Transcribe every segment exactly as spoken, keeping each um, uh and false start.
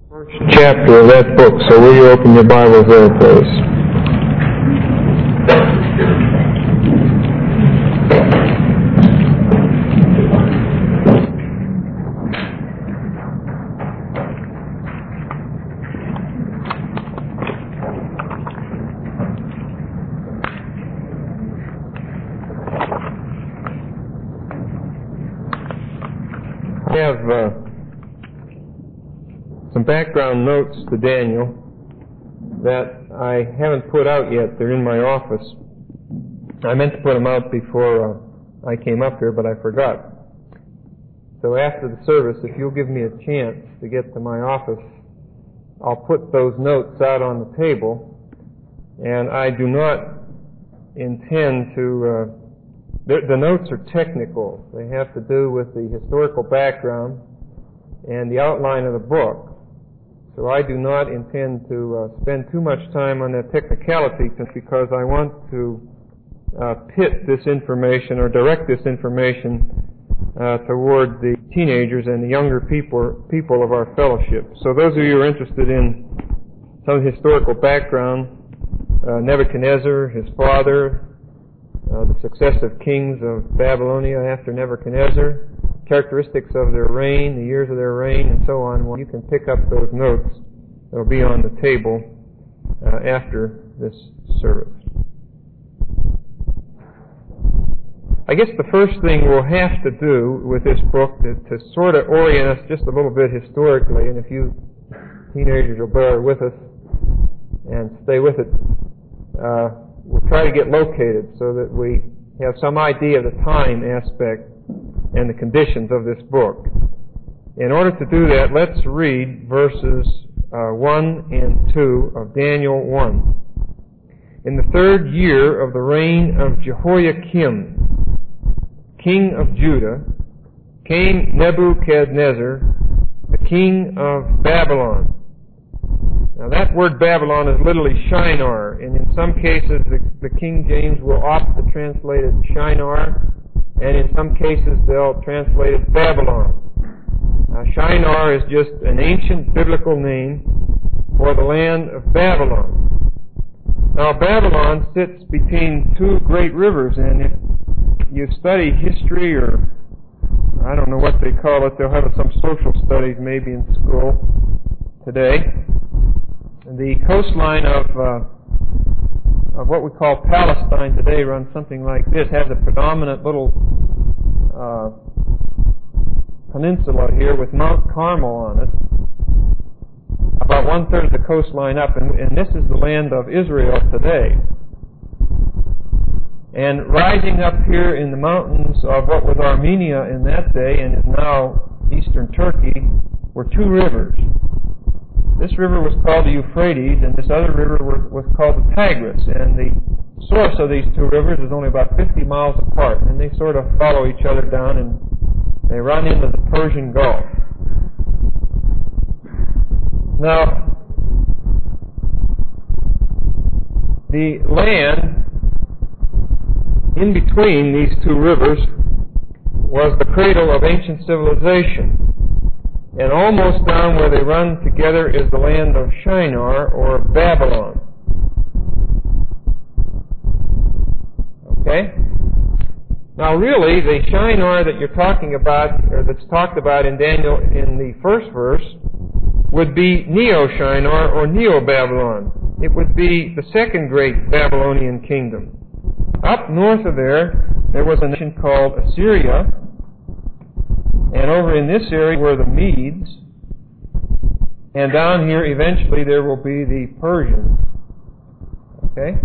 First chapter of that book, so will you open your Bibles there, please? I have uh, some background notes to Daniel that I haven't put out yet. They're in my office. I meant to put them out before uh, I came up here, but I forgot. So after the service, if you'll give me a chance to get to my office, I'll put those notes out on the table. And I do not intend to... Uh, the, the notes are technical. They have to do with the historical background and the outline of the book. So I do not intend to uh, spend too much time on that technicality because I want to uh, pit this information or direct this information uh, toward the teenagers and the younger people people of our fellowship. So those of you who are interested in some historical background, uh, Nebuchadnezzar, his father, uh, the successive kings of Babylonia after Nebuchadnezzar, characteristics of their reign, the years of their reign, and so on, well, you can pick up those notes. They'll be on the table uh, after this service. I guess the first thing we'll have to do with this book is to sort of orient us just a little bit historically, and if you teenagers will bear with us and stay with it, uh, we'll try to get located so that we have some idea of the time aspect and the conditions of this book. In order to do that, let's read verses uh, one and two of Daniel one. In the third year of the reign of Jehoiakim, king of Judah, came Nebuchadnezzar, the king of Babylon. Now that word Babylon is literally Shinar, and in some cases the, the King James will opt to translate it Shinar, and in some cases they'll translate it Babylon. Now, Shinar is just an ancient biblical name for the land of Babylon. Now, Babylon sits between two great rivers, and if you study history, or I don't know what they call it, they'll have some social studies maybe in school today. The coastline of uh, of what we call Palestine today runs something like this, has a predominant little uh, peninsula here with Mount Carmel on it, about one-third of the coastline up, and, and this is the land of Israel today. And rising up here in the mountains of what was Armenia in that day and is now eastern Turkey were two rivers. This river was called the Euphrates, and this other river was called the Tigris. And the source of these two rivers is only about fifty miles apart, and they sort of follow each other down, and they run into the Persian Gulf. Now, the land in between these two rivers was the cradle of ancient civilization. And almost down where they run together is the land of Shinar, or Babylon. Okay? Now really, the Shinar that you're talking about, or that's talked about in Daniel in the first verse, would be Neo-Shinar, or Neo-Babylon. It would be the second great Babylonian kingdom. Up north of there, there was a nation called Assyria, and over in this area were the Medes. And down here, eventually, there will be the Persians. Okay?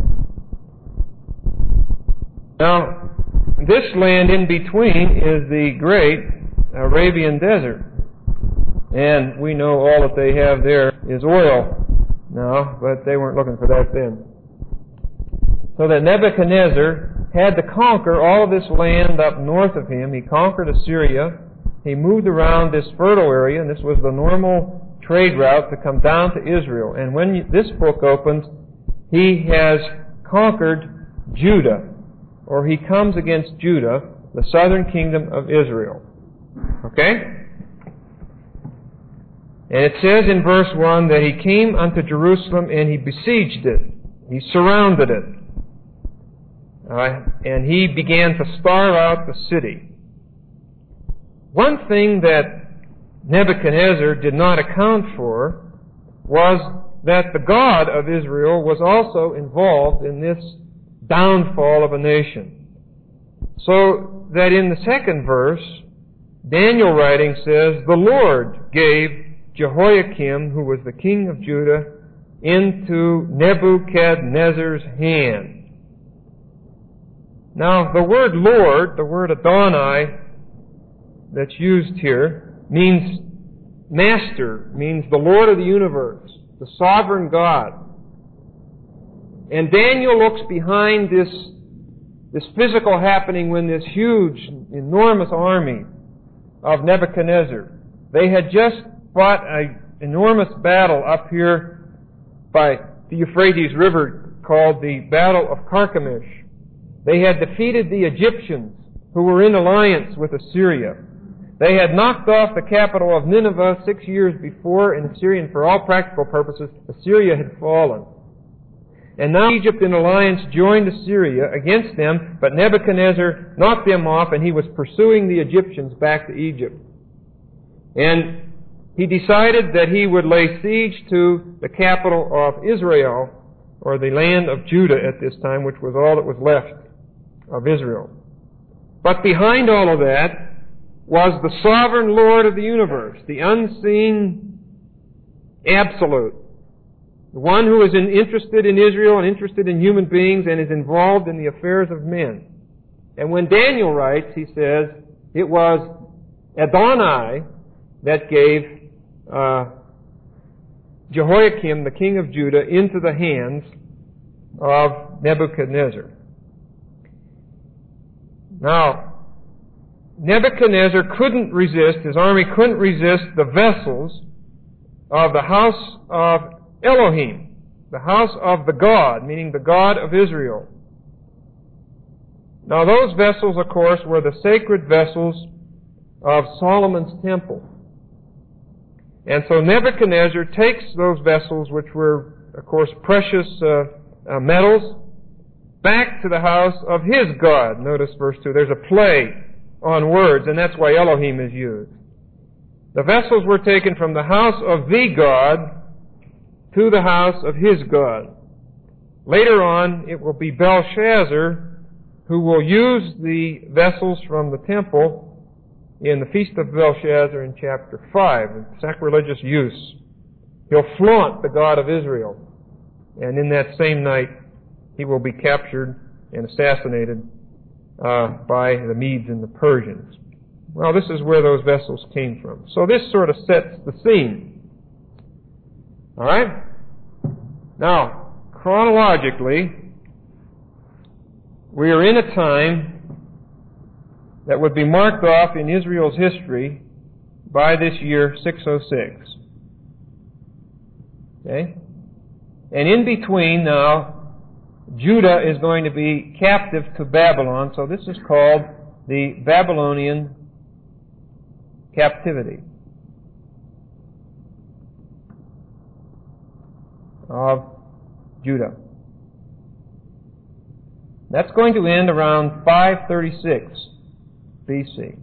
Now, this land in between is the great Arabian desert. And we know all that they have there is oil now, but they weren't looking for that then. So that Nebuchadnezzar had to conquer all of this land up north of him. He conquered Assyria. He moved around this fertile area, and this was the normal trade route to come down to Israel. And when you, this book opens, he has conquered Judah, or he comes against Judah, the southern kingdom of Israel. Okay? And it says in verse one that he came unto Jerusalem and he besieged it. He surrounded it. Uh, and he began to starve out the city. One thing that Nebuchadnezzar did not account for was that the God of Israel was also involved in this downfall of a nation. So that in the second verse, Daniel writing says, the Lord gave Jehoiakim, who was the king of Judah, into Nebuchadnezzar's hand. Now, the word Lord, the word Adonai, that's used here, means master, means the Lord of the universe, the sovereign God. And Daniel looks behind this, this physical happening when this huge, enormous army of Nebuchadnezzar, they had just fought an enormous battle up here by the Euphrates River called the Battle of Carchemish. They had defeated the Egyptians who were in alliance with Assyria. They had knocked off the capital of Nineveh six years before, and Assyria, and for all practical purposes, Assyria had fallen. And now Egypt in alliance joined Assyria against them, but Nebuchadnezzar knocked them off, and he was pursuing the Egyptians back to Egypt. And he decided that he would lay siege to the capital of Israel, or the land of Judah at this time, which was all that was left of Israel. But behind all of that was the sovereign Lord of the universe, the unseen absolute, the one who is in, interested in Israel and interested in human beings and is involved in the affairs of men. And when Daniel writes, he says, it was Adonai that gave uh, Jehoiakim, the king of Judah, into the hands of Nebuchadnezzar. Now, Nebuchadnezzar couldn't resist, his army couldn't resist the vessels of the house of Elohim, the house of the God, meaning the God of Israel. Now those vessels, of course, were the sacred vessels of Solomon's temple. And so Nebuchadnezzar takes those vessels, which were, of course, precious uh, uh, metals, back to the house of his God. Notice verse two. There's a play on words, and that's why Elohim is used. The vessels were taken from the house of the God to the house of his God. Later on, it will be Belshazzar who will use the vessels from the temple in the Feast of Belshazzar in chapter five, sacrilegious use. He'll flaunt the God of Israel, and in that same night, he will be captured and assassinated uh, by the Medes and the Persians. Well, this is where those vessels came from. So this sort of sets the scene. All right? Now, chronologically, we are in a time that would be marked off in Israel's history by this year six oh six. Okay? And in between now, Judah is going to be captive to Babylon, so this is called the Babylonian captivity of Judah. That's going to end around five thirty-six B C.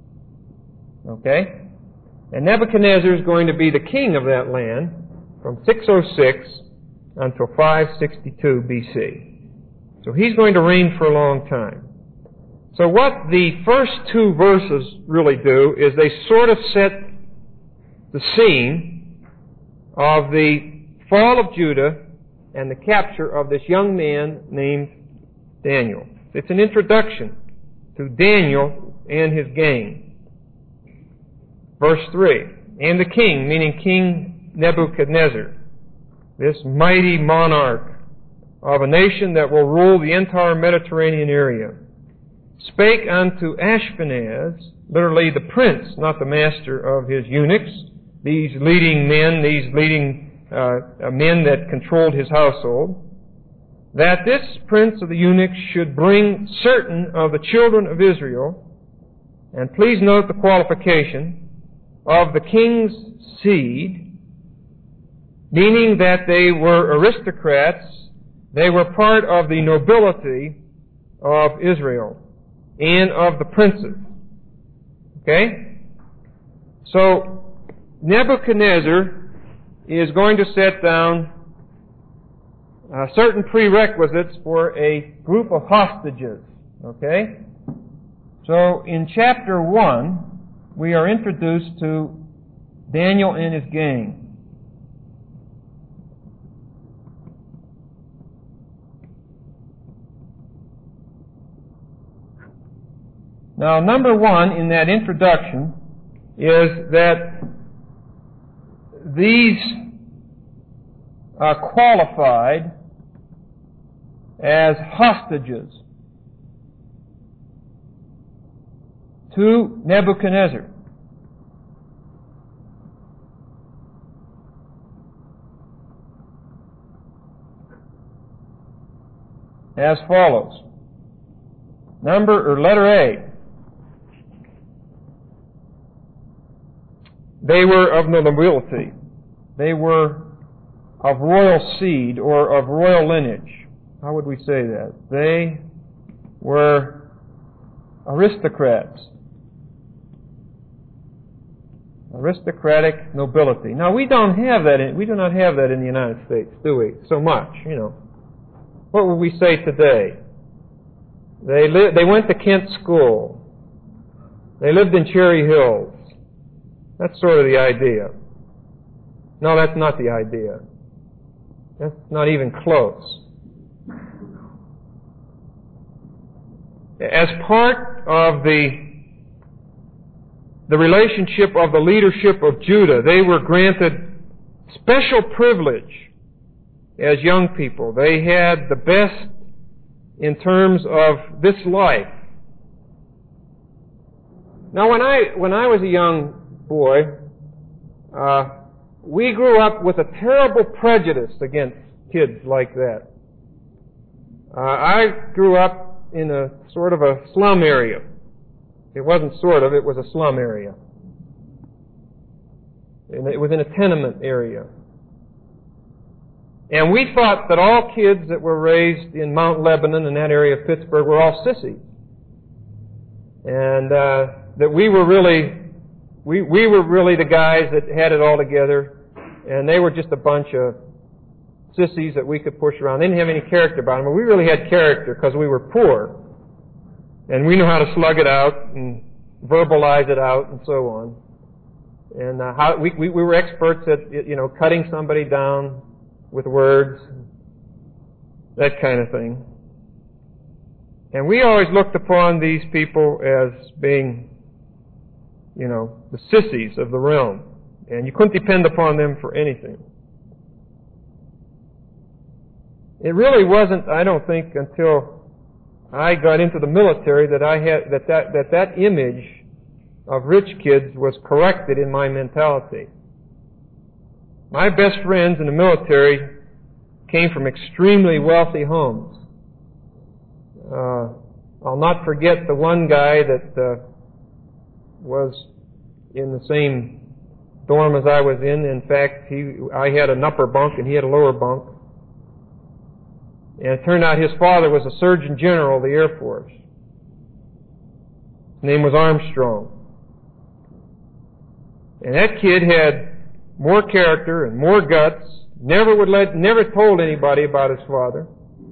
Okay? And Nebuchadnezzar is going to be the king of that land from six oh six until five sixty-two B C. So he's going to reign for a long time. So what the first two verses really do is they sort of set the scene of the fall of Judah and the capture of this young man named Daniel. It's an introduction to Daniel and his gang. Verse three, and the king, meaning King Nebuchadnezzar, this mighty monarch of a nation that will rule the entire Mediterranean area, spake unto Ashpenaz, literally the prince, not the master of his eunuchs, these leading men, these leading uh, men that controlled his household, that this prince of the eunuchs should bring certain of the children of Israel, and please note the qualification, of the king's seed, meaning that they were aristocrats. They were part of the nobility of Israel and of the princes. Okay? So, Nebuchadnezzar is going to set down uh, certain prerequisites for a group of hostages. Okay? So, in chapter one, we are introduced to Daniel and his gang. Now, number one in that introduction is that these are qualified as hostages to Nebuchadnezzar. As follows. Number or letter A. They were of the nobility. They were of royal seed or of royal lineage. How would we say that? They were aristocrats. Aristocratic nobility. Now, we don't have that in, we do not have that in the United States, do we? So much, you know. What would we say today? They li- they went to Kent School. They lived in Cherry Hills. That's sort of the idea. No, that's not the idea. That's not even close. As part of the the relationship of the leadership of Judah, they were granted special privilege as young people. They had the best in terms of this life. Now, when I when I was a young boy, uh, we grew up with a terrible prejudice against kids like that. Uh, I grew up in a sort of a slum area. It wasn't sort of, it was a slum area. And it was in a tenement area. And we thought that all kids that were raised in Mount Lebanon and that area of Pittsburgh were all sissies. And uh, that we were really, we, we were really the guys that had it all together, and they were just a bunch of sissies that we could push around. They didn't have any character about them, but we really had character because we were poor. And we knew how to slug it out and verbalize it out and so on. And uh, how we, we we were experts at, you know, cutting somebody down with words, that kind of thing. And we always looked upon these people as being, you know, the sissies of the realm. And you couldn't depend upon them for anything. It really wasn't, I don't think, until I got into the military that I had that that that, that image of rich kids was corrected in my mentality. My best friends in the military came from extremely wealthy homes. Uh, I'll not forget the one guy that uh, was in the same dorm as I was in. In fact, he I had an upper bunk and he had a lower bunk. And it turned out his father was a Surgeon General of the Air Force. His name was Armstrong. And that kid had more character and more guts, never would let, never told anybody about his father.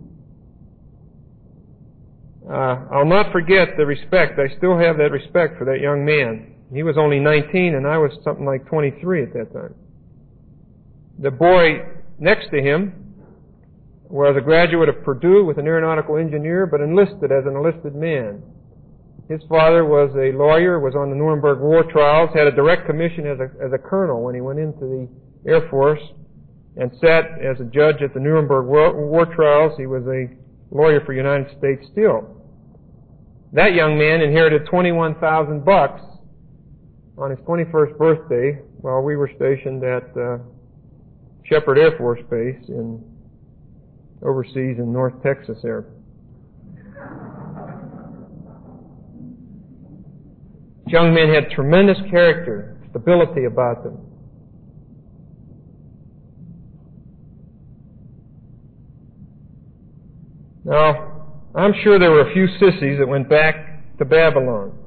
Uh, I'll not forget the respect. I still have that respect for that young man. He was only nineteen and I was something like twenty-three at that time. The boy next to him was a graduate of Purdue with an aeronautical engineer, but enlisted as an enlisted man. His father was a lawyer, was on the Nuremberg war trials, had a direct commission as a, as a colonel when he went into the Air Force, and sat as a judge at the Nuremberg war, war trials. He was a lawyer for United States Steel. That young man inherited twenty-one thousand bucks on his twenty-first birthday while we were stationed at uh, Shepherd Air Force Base in overseas in North Texas there. This young man had tremendous character, stability about them. Now, I'm sure there were a few sissies that went back to Babylon.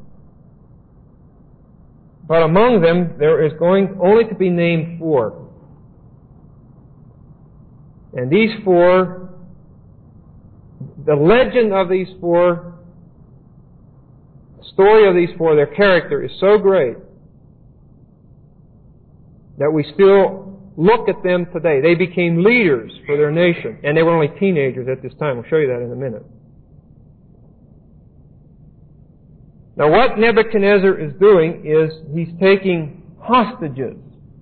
But among them, there is going only to be named four. And these four, the legend of these four, the story of these four, their character is so great that we still look at them today. They became leaders for their nation, and they were only teenagers at this time. We'll show you that in a minute. Now, what Nebuchadnezzar is doing is he's taking hostages.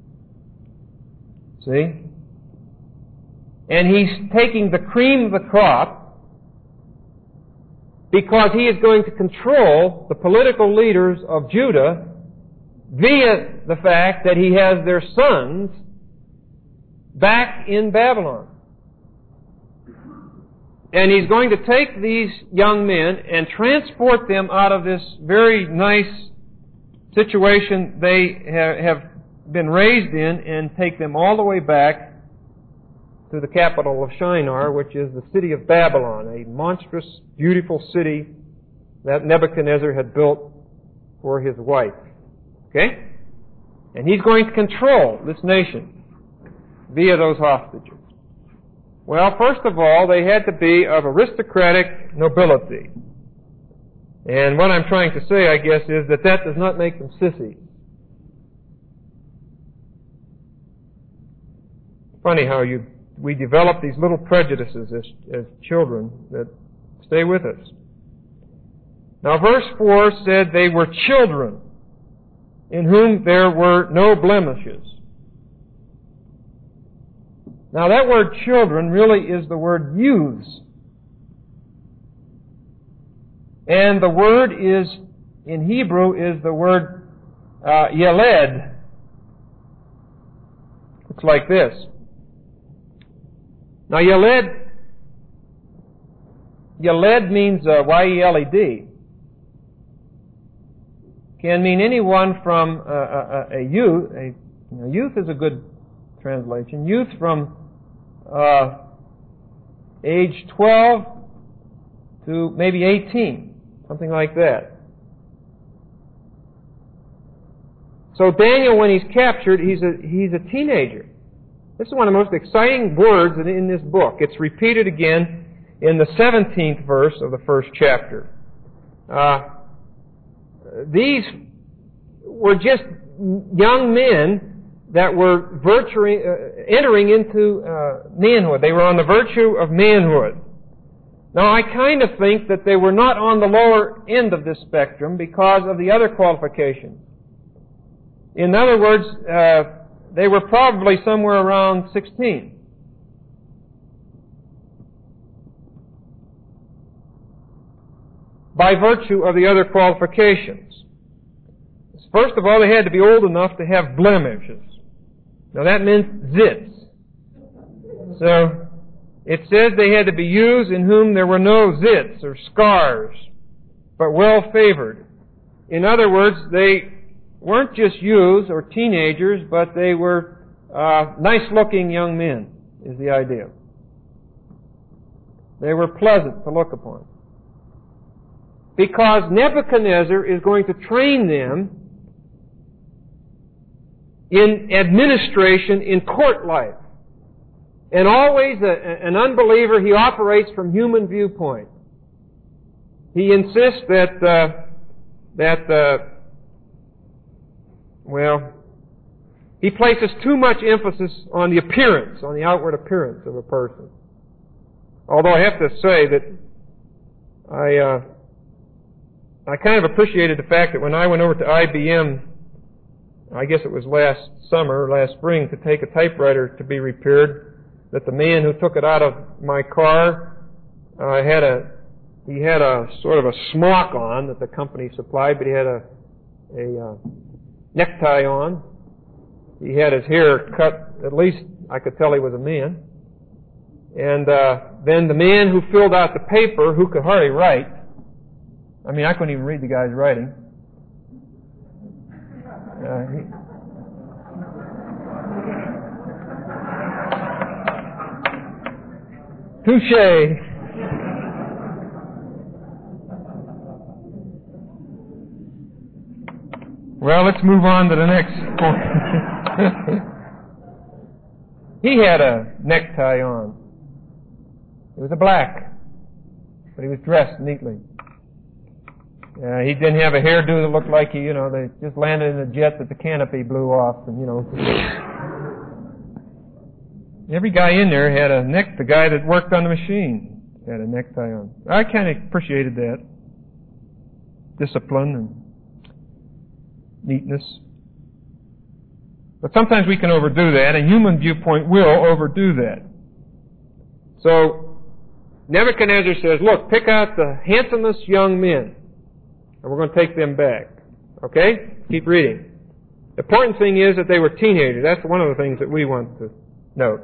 See? And he's taking the cream of the crop because he is going to control the political leaders of Judah via the fact that he has their sons back in Babylon. And he's going to take these young men and transport them out of this very nice situation they have been raised in and take them all the way back to the capital of Shinar, which is the city of Babylon, a monstrous, beautiful city that Nebuchadnezzar had built for his wife. Okay? And he's going to control this nation via those hostages. Well, first of all, they had to be of aristocratic nobility. And what I'm trying to say, I guess, is that that does not make them sissies. Funny how you we develop these little prejudices as, as children that stay with us. Now, verse four said they were children in whom there were no blemishes. Now, that word children really is the word youths. And the word is, in Hebrew, is the word uh, yeled. It's like this. Now, yeled, yeled means uh, Y E L E D. Can mean anyone from uh, a, a youth. A, you know, youth is a good translation. Youth from uh, age twelve to maybe eighteen, something like that. So Daniel, when he's captured, he's a he's a teenager. This is one of the most exciting words in this book. It's repeated again in the seventeenth verse of the first chapter. Uh, these were just young men that were virtuing, uh, entering into uh, manhood. They were on the virtue of manhood. Now, I kind of think that they were not on the lower end of this spectrum because of the other qualifications. In other words, uh, they were probably somewhere around sixteen. By virtue of the other qualifications. First of all, they had to be old enough to have blemishes. Now that meant zits. So, it says they had to be youths in whom there were no zits or scars, but well favored. In other words, they weren't just youths or teenagers, but they were uh, nice-looking young men, is the idea. They were pleasant to look upon. Because Nebuchadnezzar is going to train them in administration, in court life. And always a, an unbeliever, he operates from human viewpoint. He insists that, uh, that, uh, well, he places too much emphasis on the appearance, on the outward appearance of a person. Although I have to say that I, uh, I kind of appreciated the fact that when I went over to I B M, I guess it was last summer, last spring, to take a typewriter to be repaired, that the man who took it out of my car uh, had a he had a sort of a smock on that the company supplied, but he had a a uh, necktie on. He had his hair cut. At least I could tell he was a man. And uh, then the man who filled out the paper, who could hardly write. I mean, I couldn't even read the guy's writing. Uh, Touche. Well, let's move on to the next point. He had a necktie on. It was a black, but he was dressed neatly. Uh, he didn't have a hairdo that looked like he, you know, they just landed in a jet that the canopy blew off, and you know. Every guy in there had a neck. The guy that worked on the machine had a necktie on. I kind of appreciated that discipline and neatness. But sometimes we can overdo that, and human viewpoint will overdo that. So Nebuchadnezzar says, look, pick out the handsomest young men, and we're going to take them back. Okay? Keep reading. The important thing is that they were teenagers. That's one of the things that we want to note.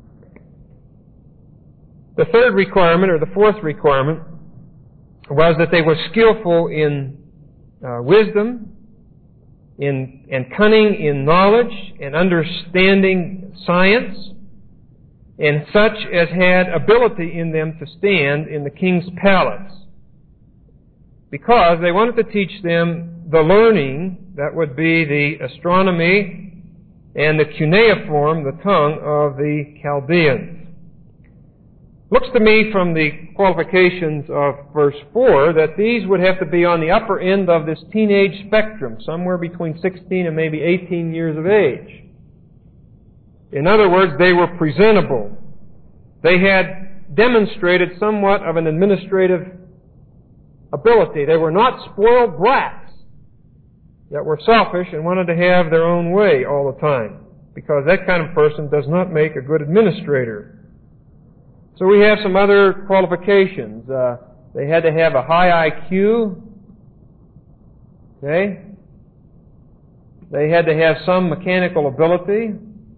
The third requirement, or the fourth requirement, was that they were skillful in uh, wisdom, in and cunning in knowledge and understanding science, and such as had ability in them to stand in the king's palace, because they wanted to teach them the learning that would be the astronomy and the cuneiform, the tongue of the Chaldeans. Looks to me from the qualifications of verse four that these would have to be on the upper end of this teenage spectrum, somewhere between sixteen and maybe eighteen years of age. In other words, they were presentable. They had demonstrated somewhat of an administrative ability. They were not spoiled brats that were selfish and wanted to have their own way all the time, because that kind of person does not make a good administrator. So we have some other qualifications. Uh, they had to have a high I Q. Okay? They had to have some mechanical ability.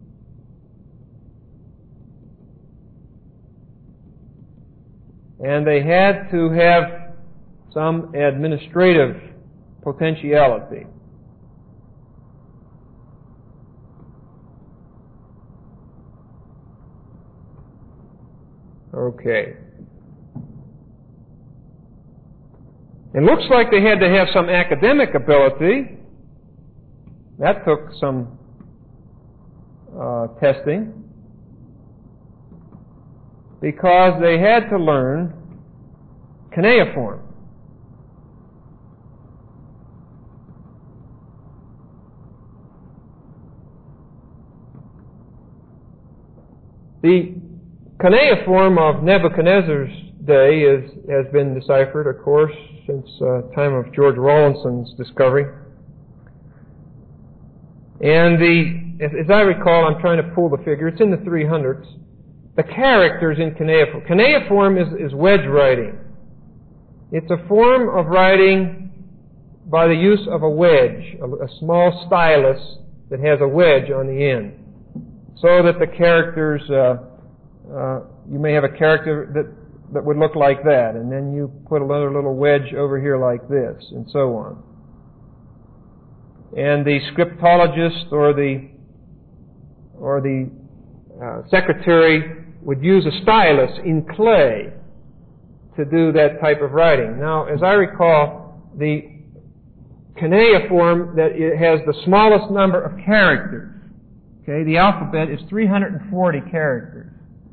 And they had to have some administrative potentiality. Okay. It looks like they had to have some academic ability. That took some uh, testing, because they had to learn cuneiform. The cuneiform of Nebuchadnezzar's day is, has been deciphered, of course, since uh, time of George Rawlinson's discovery. And the, as, as I recall, I'm trying to pull the figure, it's in the three hundreds. The characters in cuneiform. Cuneiform is, is wedge writing. It's a form of writing by the use of a wedge, a, a small stylus that has a wedge on the end, so that the characters, uh, uh, you may have a character that, that would look like that, and then you put another little wedge over here like this, and so on. And the scriptologist or the or the uh, secretary would use a stylus in clay to do that type of writing. Now, as I recall, the cuneiform that it has the smallest number of characters. Okay, the alphabet is three hundred forty characters.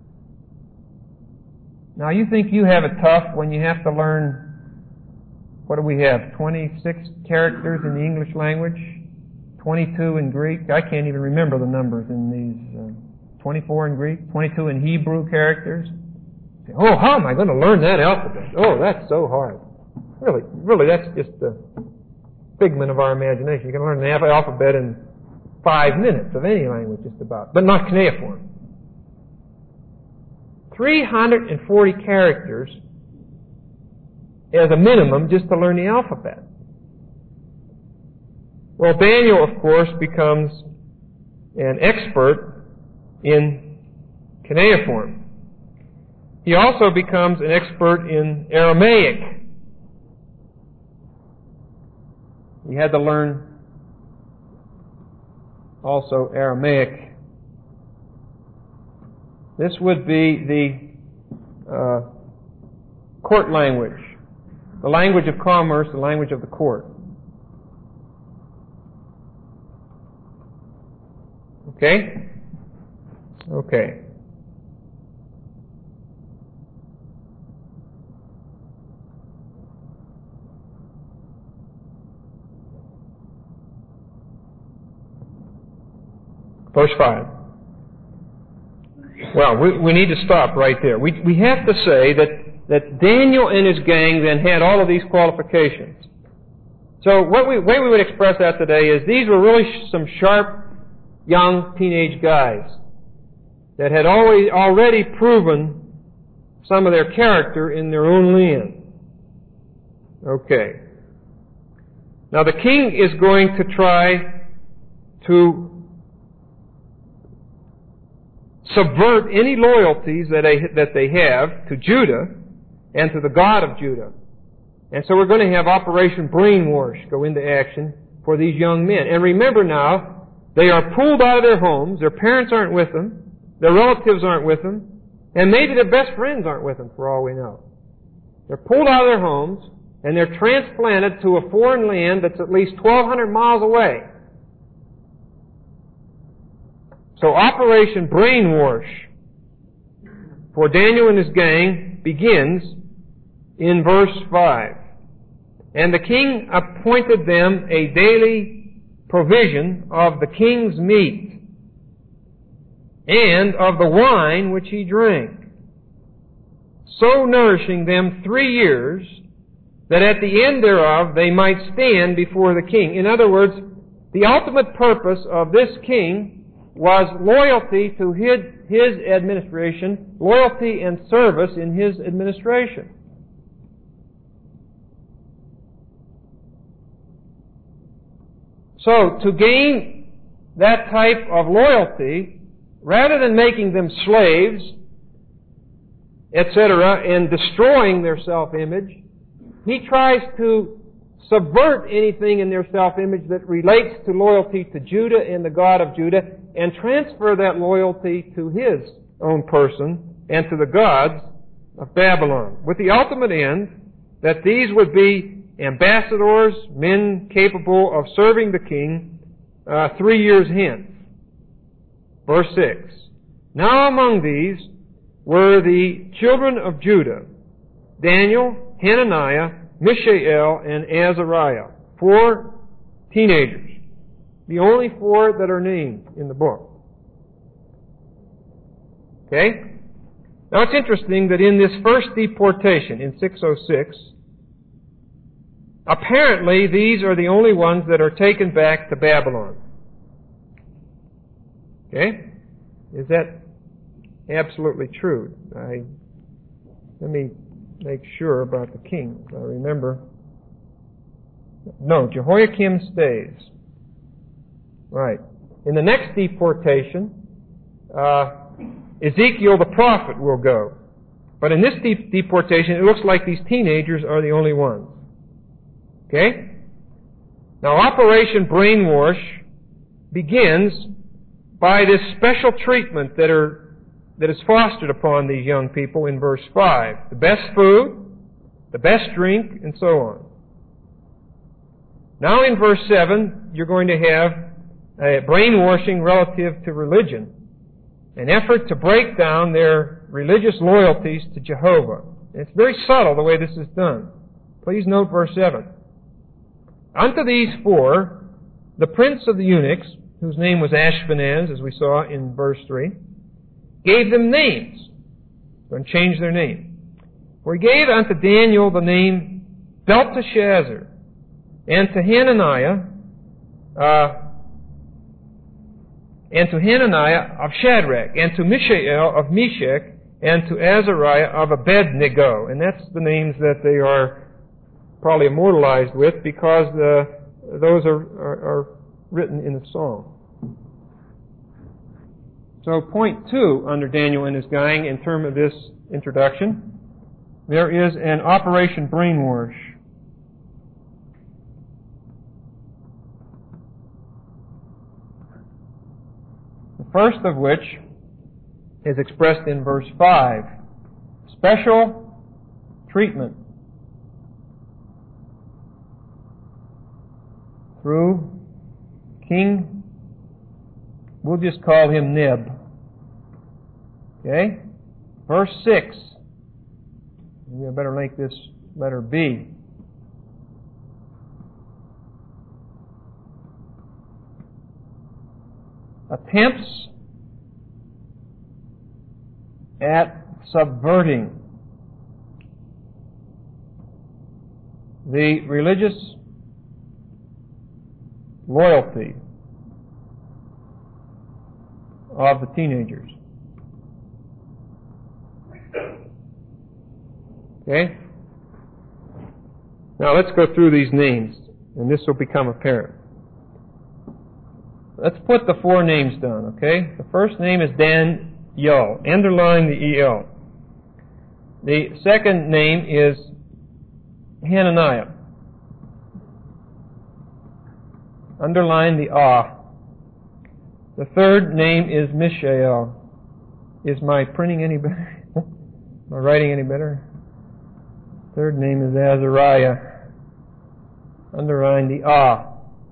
Now, you think you have it tough when you have to learn, what do we have, twenty-six characters in the English language, twenty-two in Greek. I can't even remember the numbers in these, uh, twenty-four in Greek, twenty-two in Hebrew characters. Oh, how am I going to learn that alphabet? Oh, that's so hard. Really, really, that's just a figment of our imagination. You can learn the alphabet in five minutes of any language just about, but not cuneiform. three hundred forty characters as a minimum just to learn the alphabet. Well, Daniel, of course, becomes an expert in cuneiform. He also becomes an expert in Aramaic. He had to learn also Aramaic. This would be the uh, court language, the language of commerce, the language of the court. Okay? Okay. Verse five. Well, we, we need to stop right there. We, we have to say that, that Daniel and his gang then had all of these qualifications. So what we, way we would express that today is these were really sh- some sharp, young teenage guys that had always, already proven some of their character in their own land. Okay. Now the king is going to try to subvert any loyalties that they, that they have to Judah and to the God of Judah. And so we're going to have Operation Brainwash go into action for these young men. And remember now, they are pulled out of their homes, their parents aren't with them, their relatives aren't with them, and maybe their best friends aren't with them, for all we know. They're pulled out of their homes, and they're transplanted to a foreign land that's at least twelve hundred miles away. So Operation Brainwash for Daniel and his gang begins in verse five. And the king appointed them a daily provision of the king's meat and of the wine which he drank, so nourishing them three years, that at the end thereof they might stand before the king. In other words, the ultimate purpose of this king was loyalty to his, his administration, loyalty and service in his administration. So, to gain that type of loyalty, rather than making them slaves, et cetera, and destroying their self-image, he tries to subvert anything in their self-image that relates to loyalty to Judah and the God of Judah, and transfer that loyalty to his own person and to the gods of Babylon, with the ultimate end that these would be ambassadors, men capable of serving the king uh, three years hence. Verse six. Now among these were the children of Judah, Daniel, Hananiah, Mishael, and Azariah, four teenagers. The only four that are named in the book. Okay? Now it's interesting that in this first deportation in six oh six, apparently these are the only ones that are taken back to Babylon. Okay? Is that absolutely true? I, let me make sure about the king. I remember. No, Jehoiakim stays. Right. In the next deportation, uh, Ezekiel the prophet will go. But in this de- deportation, it looks like these teenagers are the only ones. Okay? Now, Operation Brainwash begins by this special treatment that are that is fostered upon these young people in verse five. The best food, the best drink, and so on. Now in verse seven, you're going to have a brainwashing relative to religion, an effort to break down their religious loyalties to Jehovah. And it's very subtle the way this is done. Please note verse seven. Unto these four, the prince of the eunuchs, whose name was Ashpenaz, as we saw in verse three, gave them names. Going to change their name. For he gave unto Daniel the name Belteshazzar, and to Hananiah, uh, and to Hananiah of Shadrach, and to Mishael of Meshach, and to Azariah of Abednego. And that's the names that they are probably immortalized with, because uh, those are, are, are written in the song. So point two under Daniel and his gang in terms of this introduction, there is an Operation Brainwash. The first of which is expressed in verse five. special treatment through King, we'll just call him Neb. Okay? Verse six. Maybe I better make this letter B. Attempts at subverting the religious loyalty of the teenagers. Okay? Now let's go through these names, and this will become apparent. Let's put the four names down, okay? The first name is Daniel. Underline the E L. The second name is Hananiah. Underline the Ah. The third name is Mishael. Is my printing any better? My writing any better? Third name is Azariah. Underline the Ah.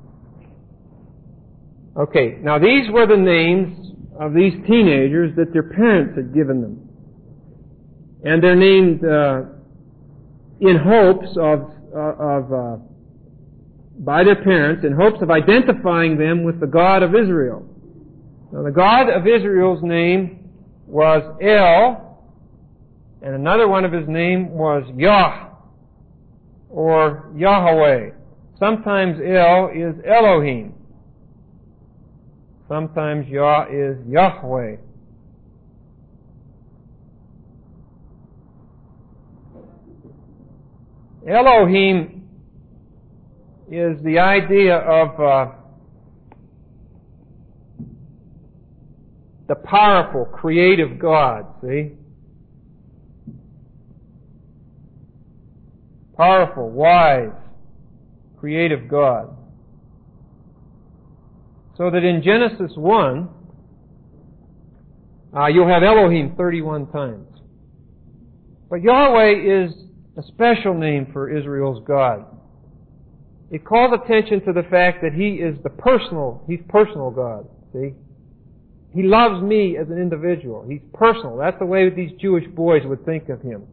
Okay, now these were the names of these teenagers that their parents had given them. And they're named uh, in hopes of, uh, of uh, by their parents, in hopes of identifying them with the God of Israel. Now the God of Israel's name was El, and another one of his name was Yah, or Yahweh. Sometimes El is Elohim. Sometimes Yah is Yahweh. Elohim is the idea of uh, the powerful, creative God, see? Powerful, wise, creative God. So that in Genesis one, uh, you'll have Elohim thirty-one times. But Yahweh is a special name for Israel's God. It calls attention to the fact that He is the personal, He's personal God, see? He loves me as an individual. He's personal. That's the way these Jewish boys would think of Him.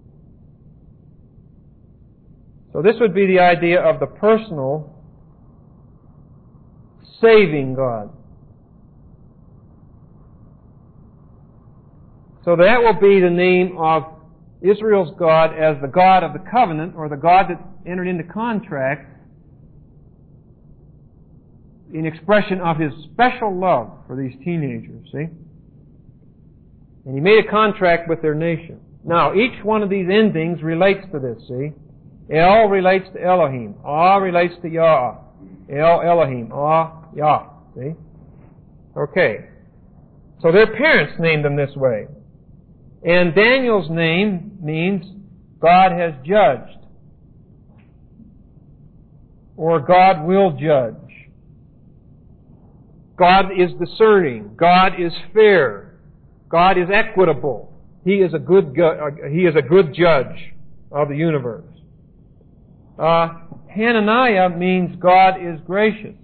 So this would be the idea of the personal, saving God. So that will be the name of Israel's God as the God of the covenant, or the God that entered into contract in expression of His special love for these teenagers, see? And He made a contract with their nation. Now, each one of these endings relates to this, see? El relates to Elohim. Ah relates to Yah. El, Elohim. Ah, Yah. See? Okay. So their parents named them this way. And Daniel's name means God has judged. Or God will judge. God is discerning. God is fair. God is equitable. He is a good, He is a good judge of the universe. Uh, Hananiah means God is gracious.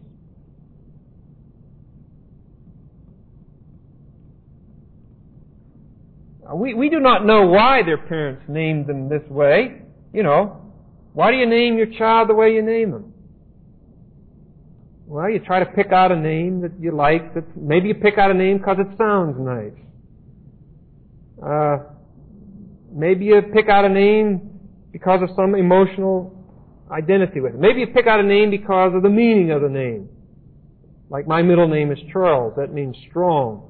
We, we do not know why their parents named them this way. You know, why do you name your child the way you name them? Well, you try to pick out a name that you like. That maybe you pick out a name because it sounds nice. Uh, maybe you pick out a name because of some emotional identity with it. Maybe you pick out a name because of the meaning of the name. Like my middle name is Charles. That means strong.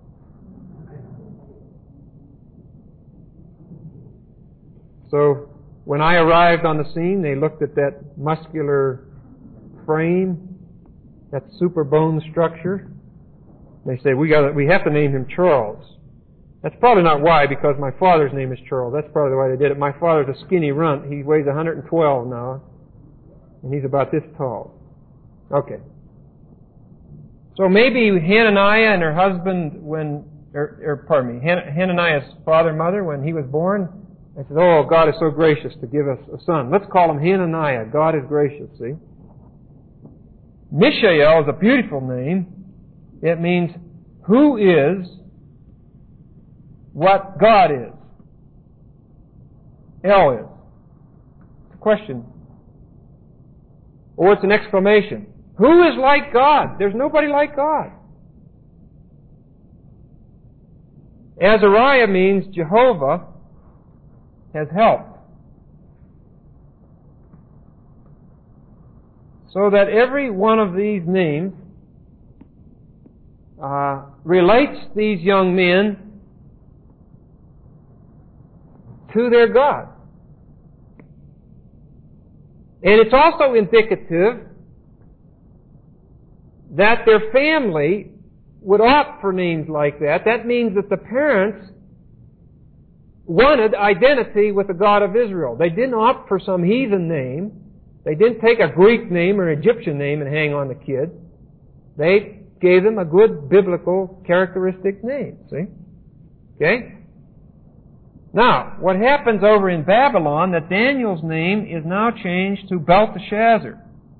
So when I arrived on the scene, they looked at that muscular frame, that super bone structure. They say, we got we have to name him Charles. That's probably not why, because my father's name is Charles. That's probably why they did it. My father's a skinny runt. He weighs one hundred twelve now, and he's about this tall. Okay. So maybe Hananiah and her husband, when, or, or pardon me, Han- Hananiah's father and mother, when he was born, They said, oh, God is so gracious to give us a son. Let's call him Hananiah. God is gracious, see? Mishael is a beautiful name. It means, who is what God is. El is. It's a question. Or it's an exclamation. Who is like God? There's nobody like God. Azariah means Jehovah has helped. So that every one of these names uh, relates these young men to their God. And it's also indicative that their family would opt for names like that. That means that the parents wanted identity with the God of Israel. They didn't opt for some heathen name. They didn't take a Greek name or Egyptian name and hang on the kid. They gave them a good biblical characteristic name. See? Okay? Now, what happens over in Babylon, that Daniel's name is now changed to Belteshazzar.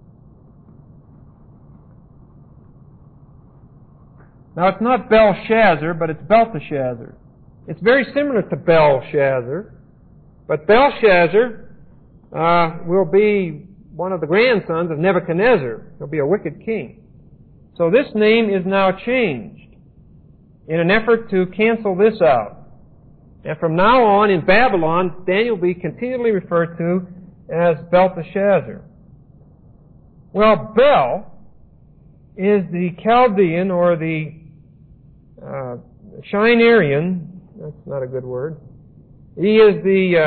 Now, it's not Belshazzar, but it's Belteshazzar. It's very similar to Belshazzar, but Belshazzar uh, will be one of the grandsons of Nebuchadnezzar. He'll be a wicked king. So this name is now changed in an effort to cancel this out. And from now on in Babylon, Daniel will be continually referred to as Belteshazzar. Well, Bel is the Chaldean or the uh, Shinearian. That's not a good word. He is the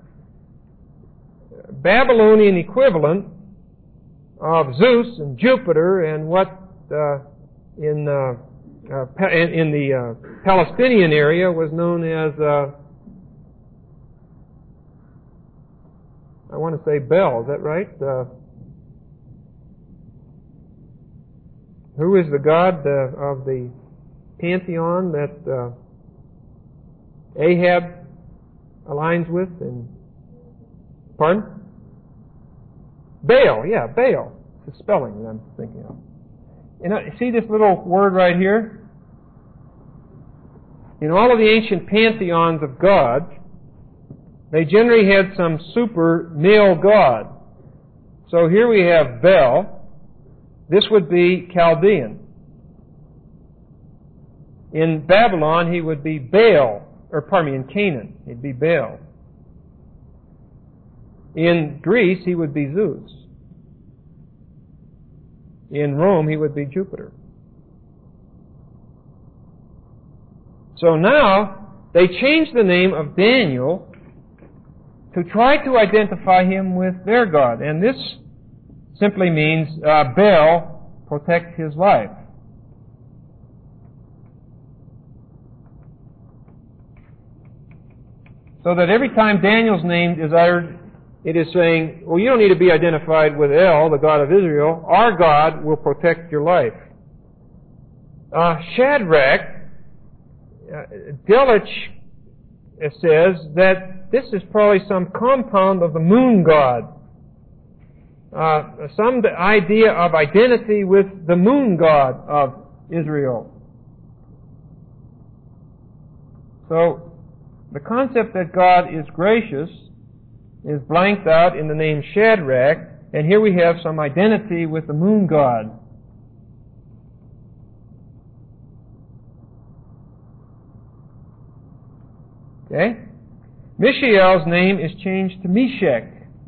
uh, Babylonian equivalent of Zeus and Jupiter and what uh, in uh, uh, in, in the uh, Palestinian area was known as uh, I want to say Bel. Is that right? Uh, who is the god uh, of the pantheon that uh, Ahab aligns with? And pardon? Baal. Yeah, Baal. It's the spelling that I'm thinking of. You know, see this little word right here? In all of the ancient pantheons of God, they generally had some super male god. So here we have Bel. This would be Chaldean. In Babylon, he would be Baal, or pardon me, in Canaan, he'd be Baal. In Greece, he would be Zeus. In Rome, he would be Jupiter. So now, they changed the name of Daniel to try to identify him with their God. And this simply means uh, Bel protect his life. So that every time Daniel's name is uttered, it is saying, well, you don't need to be identified with El, the God of Israel. Our God will protect your life. Uh, Shadrach, uh, Delitzsch says that this is probably some compound of the moon god. Uh, some idea of identity with the moon god of Israel. So, the concept that God is gracious is blanked out in the name Shadrach, and here we have some identity with the moon god. Okay? Mishael's name is changed to Meshach.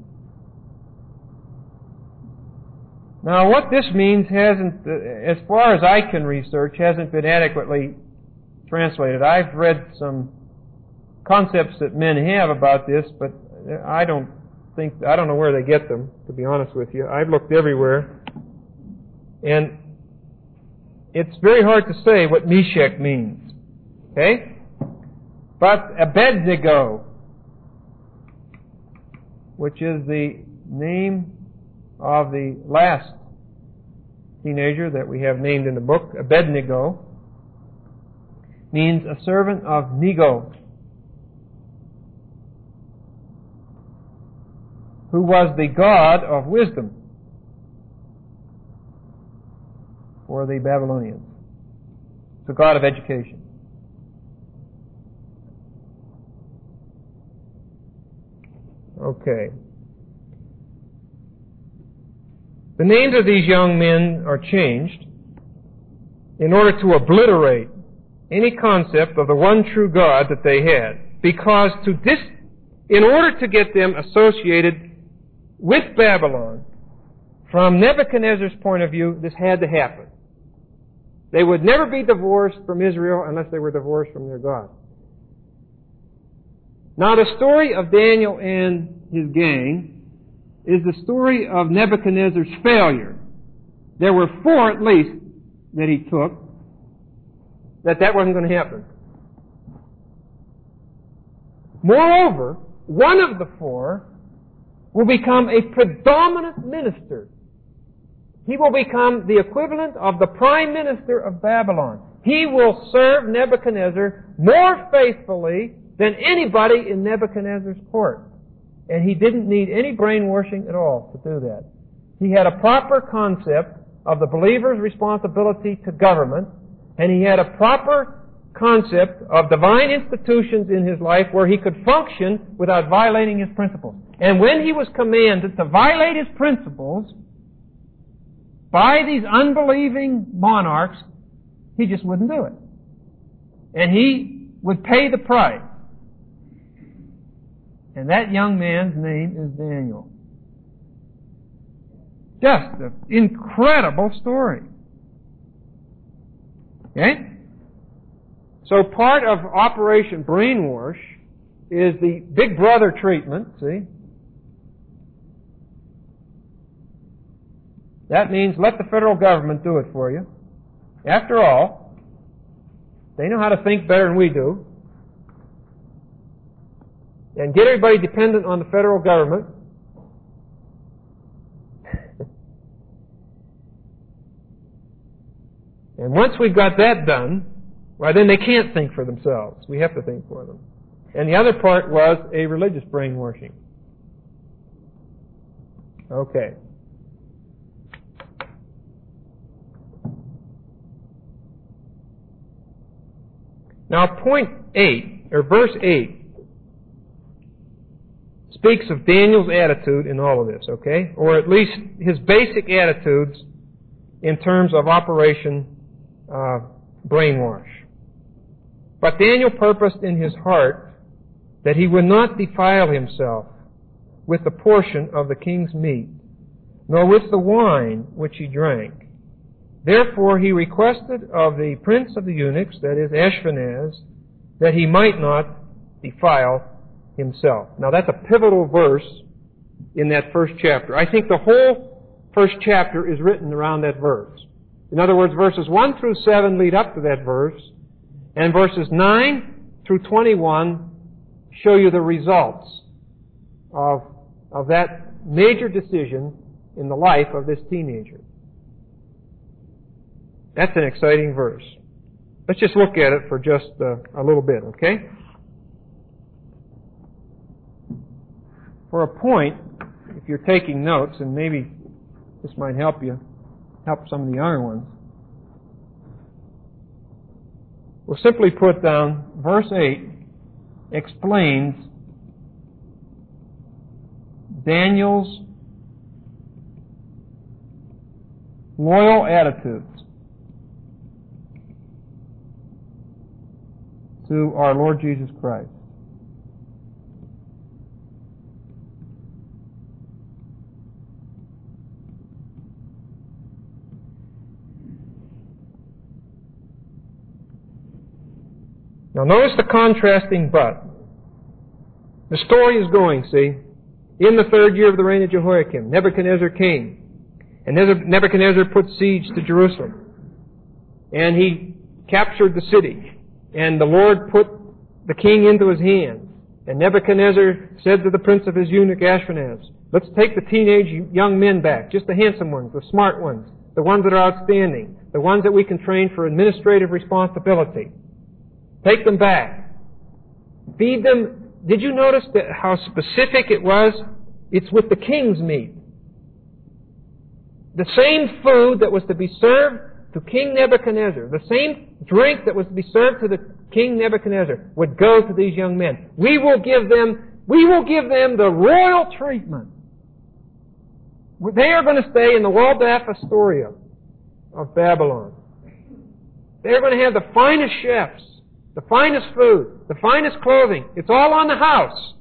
Now, what this means hasn't, as far as I can research, hasn't been adequately translated. I've read some concepts that men have about this, but I don't think, I don't know where they get them, to be honest with you. I've looked everywhere, and it's very hard to say what Meshach means. Okay? But Abednego, which is the name of the last teenager that we have named in the book, Abednego, means a servant of Nego. who was the god of wisdom for the Babylonians. The god of education. Okay. The names of these young men are changed in order to obliterate any concept of the one true God that they had. Because to dis, in order to get them associated with Babylon, from Nebuchadnezzar's point of view, this had to happen. They would never be divorced from Israel unless they were divorced from their God. Now the story of Daniel and his gang is the story of Nebuchadnezzar's failure. There were four at least that he took that that wasn't going to happen. Moreover, one of the four will become a predominant minister. He will become the equivalent of the prime minister of Babylon. He will serve Nebuchadnezzar more faithfully than anybody in Nebuchadnezzar's court. And he didn't need any brainwashing at all to do that. He had a proper concept of the believer's responsibility to government, and he had a proper concept of divine institutions in his life where he could function without violating his principles. And when he was commanded to violate his principles by these unbelieving monarchs, he just wouldn't do it. And he would pay the price. And that young man's name is Daniel. Just an incredible story. Okay? So part of Operation Brainwash is the Big Brother treatment, see? That means let the federal government do it for you. After all, they know how to think better than we do. And get everybody dependent on the federal government. And once we've got that done, well, then they can't think for themselves. We have to think for them. And the other part was a religious brainwashing. Okay. Now, point eight, or verse eight, speaks of Daniel's attitude in all of this, okay? Or at least his basic attitudes in terms of Operation uh, Brainwash. But Daniel purposed in his heart that he would not defile himself with the portion of the king's meat, nor with the wine which he drank. Therefore he requested of the prince of the eunuchs, that is Ashpenaz, that he might not defile himself. Now that's a pivotal verse in that first chapter. I think the whole first chapter is written around that verse. In other words, verses one through seven lead up to that verse, and verses nine through twenty-one show you the results of, of that major decision in the life of this teenager. That's an exciting verse. Let's just look at it for just uh, a little bit, okay? For a point, if you're taking notes, and maybe this might help you, help some of the younger ones, we'll simply put down verse eight explains Daniel's loyal attitudes to our Lord Jesus Christ. Now notice the contrasting but. The story is going, see. In the third year of the reign of Jehoiakim, Nebuchadnezzar came. And Nebuchadnezzar put siege to Jerusalem. And he captured the city. And the Lord put the king into his hands. And Nebuchadnezzar said to the prince of his eunuch Ashpenaz, let's take the teenage young men back, just the handsome ones, the smart ones, the ones that are outstanding, the ones that we can train for administrative responsibility. Take them back. Feed them. Did you notice that how specific it was It's with the king's meat. The same food that was to be served to King Nebuchadnezzar, the same drink that was to be served to the King Nebuchadnezzar would go to these young men. We will give them, we will give them the royal treatment. They are going to stay in the Waldorf Astoria of Babylon. They are going to have the finest chefs, the finest food, the finest clothing. It's all on the house.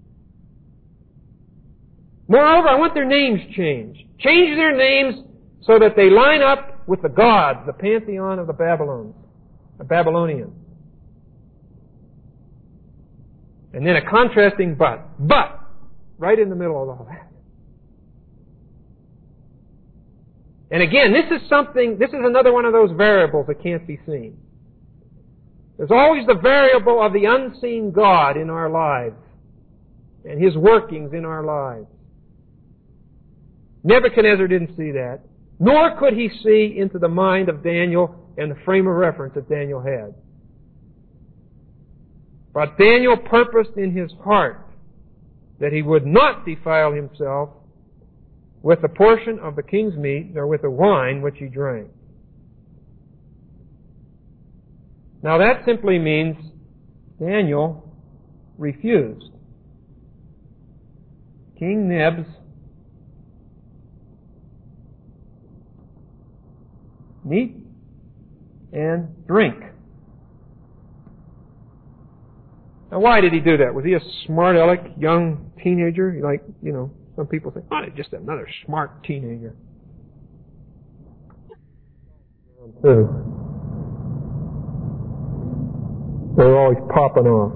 Moreover, I want their names changed. Change their names so that they line up with the gods, the pantheon of the Babylons, the Babylonians. And then a contrasting but. But! Right in the middle of all that. And again, this is something, this is another one of those variables that can't be seen. There's always the variable of the unseen God in our lives and His workings in our lives. Nebuchadnezzar didn't see that, nor could he see into the mind of Daniel and the frame of reference that Daniel had. But Daniel purposed in his heart that he would not defile himself with a portion of the king's meat, nor with the wine which he drank. Now that simply means Daniel refused. King Neb's meat and drink. Now why did he do that? Was he a smart aleck young teenager? Like, you know, some people say, oh, just another smart teenager. Too. They're always popping off.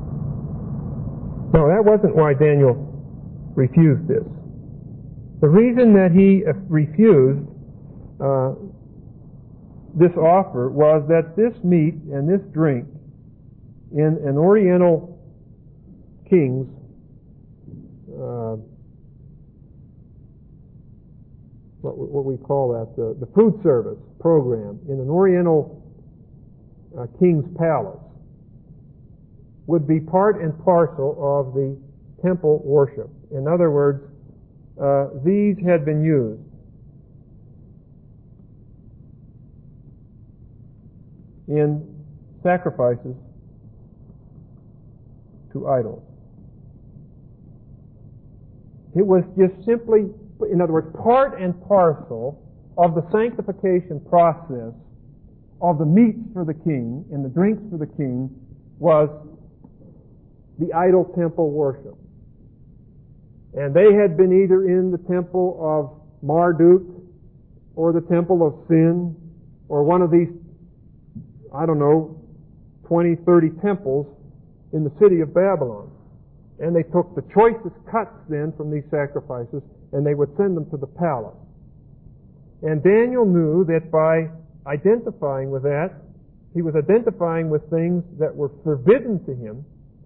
No, that wasn't why Daniel refused this. The reason that he refused uh, this offer was that this meat and this drink in an Oriental king's uh, what, what we call that, the, the food service program in an Oriental uh, king's palace would be part and parcel of the temple worship. In other words, uh, these had been used in sacrifices to idols. It was just simply, in other words, part and parcel of the sanctification process of the meats for the king and the drinks for the king was the idol temple worship. And they had been either in the temple of Marduk or the temple of Sin or one of these, I don't know, twenty, thirty temples in the city of Babylon. And they took the choicest cuts then from these sacrifices and they would send them to the palace. And Daniel knew that by identifying with that, he was identifying with things that were forbidden to him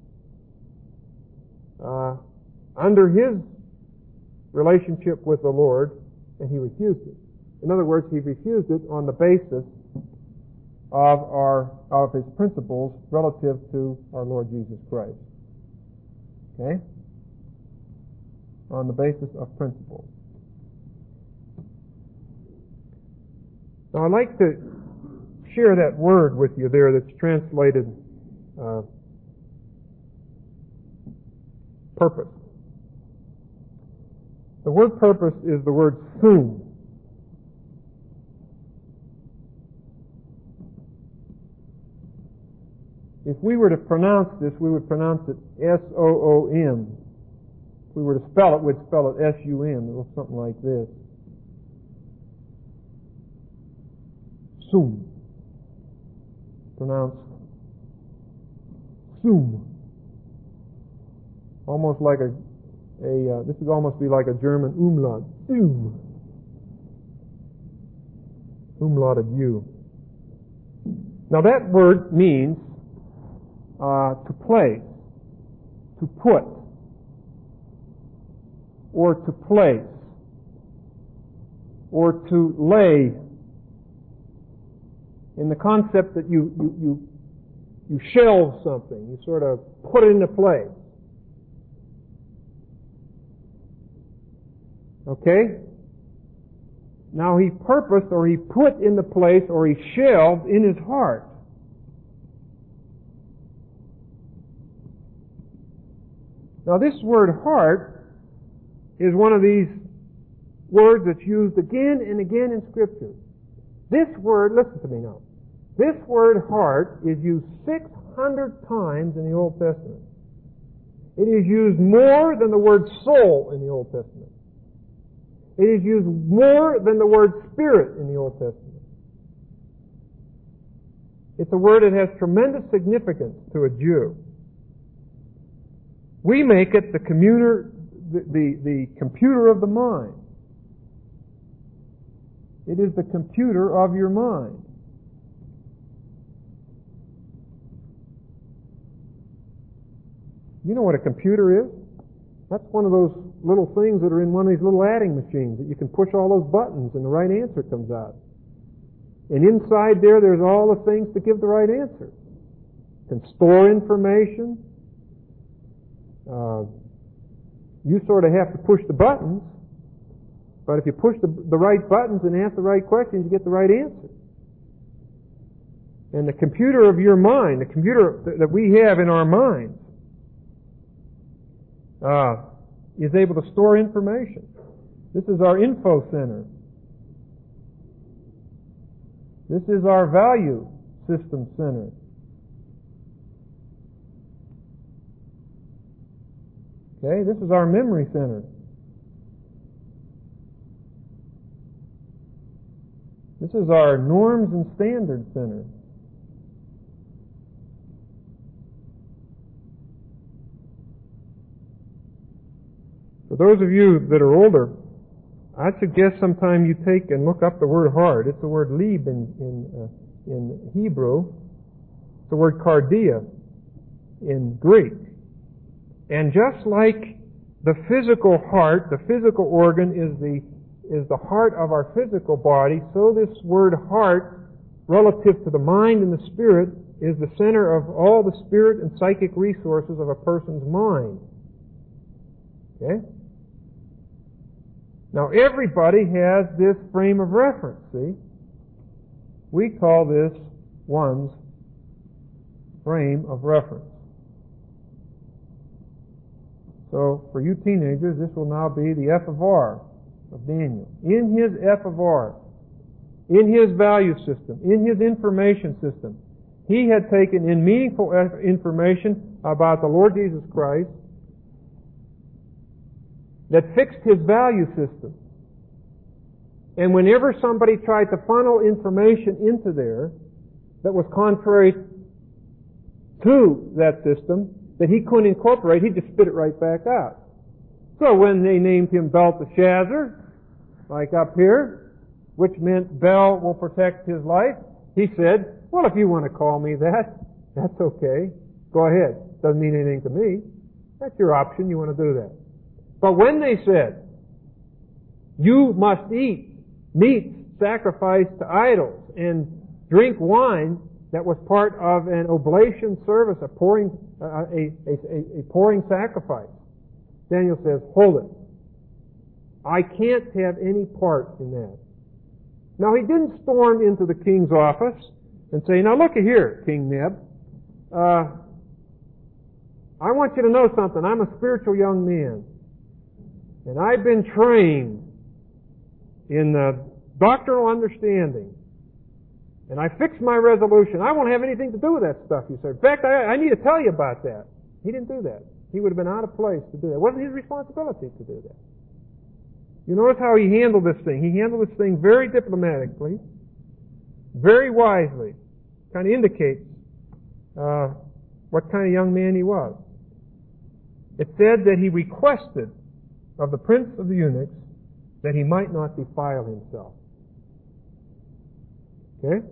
uh, under his relationship with the Lord, and he refused it. In other words, he refused it on the basis of our of his principles relative to our Lord Jesus Christ. Okay? On the basis of principles. Now I'd like to share that word with you there that's translated uh, purpose. The word purpose is the word sum. If we were to pronounce this, we would pronounce it S O O M. If we were to spell it, we'd spell it S U M, or something like this. Sum. Pronounced sum. Almost like a, a uh, this would almost be like a German umlaut. Sum. Umlauted U. Now that word means Uh, to place, to put, or to place, or to lay, in the concept that you, you, you, you shelve something, you sort of put it into place. Okay? Now he purposed, or he put in the place, or he shelved in his heart. Now this word heart is one of these words that's used again and again in Scripture. This word, listen to me now, this word heart is used six hundred times in the Old Testament. It is used more than the word soul in the Old Testament. It is used more than the word spirit in the Old Testament. It's a word that has tremendous significance to a Jew. We make it the commuter, the, the, the computer of the mind. It is the computer of your mind. You know what a computer is? That's one of those little things that are in one of these little adding machines that you can push all those buttons and the right answer comes out. And inside there, there's all the things to give the right answer. It can store information. Uh, you sort of have to push the buttons, but if you push the, the right buttons and ask the right questions, you get the right answer. And the computer of your mind, the computer that we have in our minds, uh, is able to store information. This is our info center. This is our value system center. Okay, this is our memory center. This is our norms and standards center. For those of you that are older, I'd suggest sometime you take and look up the word heart. It's the word lib in in, uh, in Hebrew. It's the word cardia in Greek. And just like the physical heart, the physical organ is the is the heart of our physical body, so this word heart, relative to the mind and the spirit, is the center of all the spirit and psychic resources of a person's mind. Okay? Now everybody has this frame of reference, see? We call this one's frame of reference. So, for you teenagers, this will now be the F of R of Daniel. In his F of R, in his value system, in his information system, he had taken in meaningful information about the Lord Jesus Christ that fixed his value system. And whenever somebody tried to funnel information into there that was contrary to that system, that he couldn't incorporate, he'd just spit it right back out. So when they named him Belteshazzar, like up here, which meant Bel will protect his life, he said, well, if you want to call me that, that's okay. Go ahead. Doesn't mean anything to me. That's your option. You want to do that. But when they said, you must eat meat sacrificed to idols and drink wine that was part of an oblation service, a pouring, uh, a, a, a, a pouring sacrifice, Daniel says, hold it. I can't have any part in that. Now, he didn't storm into the king's office and say, now look here, King Neb, uh, I want you to know something. I'm a spiritual young man, and I've been trained in uh, doctrinal understanding, and I fixed my resolution. I won't have anything to do with that stuff, he said. In fact, I, I need to tell you about that. He didn't do that. He would have been out of place to do that. It wasn't his responsibility to do that. You notice how he handled this thing. He handled this thing very diplomatically, very wisely. Kind of indicates uh, what kind of young man he was. It said that he requested of the prince of the eunuchs that he might not defile himself. Okay?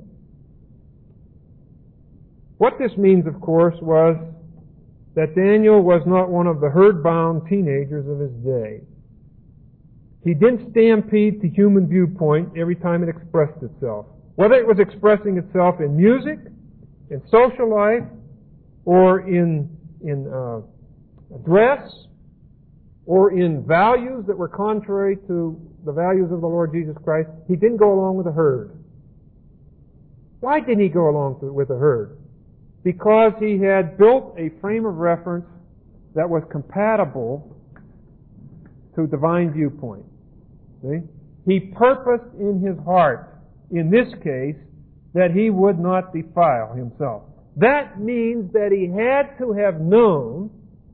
What this means, of course, was that Daniel was not one of the herd-bound teenagers of his day. He didn't stampede to human viewpoint every time it expressed itself. Whether it was expressing itself in music, in social life, or in, in uh, dress, or in values that were contrary to the values of the Lord Jesus Christ, he didn't go along with the herd. Why didn't he go along with the herd? Because he had built a frame of reference that was compatible to divine viewpoint. See? He purposed in his heart, in this case, that he would not defile himself. That means that he had to have known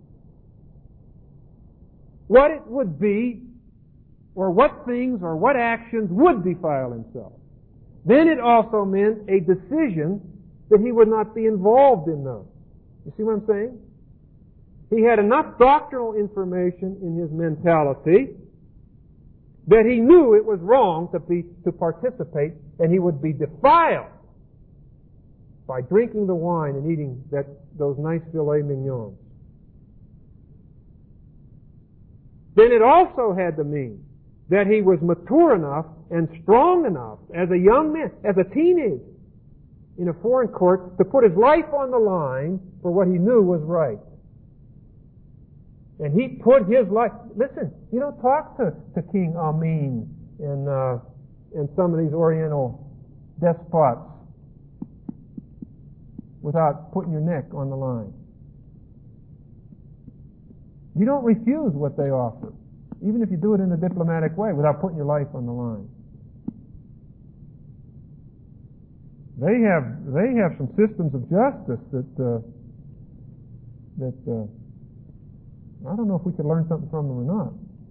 what it would be, or what things or what actions would defile himself. Then it also meant a decision that he would not be involved in those. You see what I'm saying? He had enough doctrinal information in his mentality that he knew it was wrong to be to participate, and he would be defiled by drinking the wine and eating that those nice filet mignons. Then it also had to mean that he was mature enough and strong enough as a young man, as a teenager, in a foreign court, to put his life on the line for what he knew was right. And he put his life... Listen, you don't talk to, to King Amin and, uh, and some of these Oriental despots without putting your neck on the line. You don't refuse what they offer, even if you do it in a diplomatic way, without putting your life on the line. They have they have some systems of justice that uh, that uh, I don't know if we could learn something from them or not.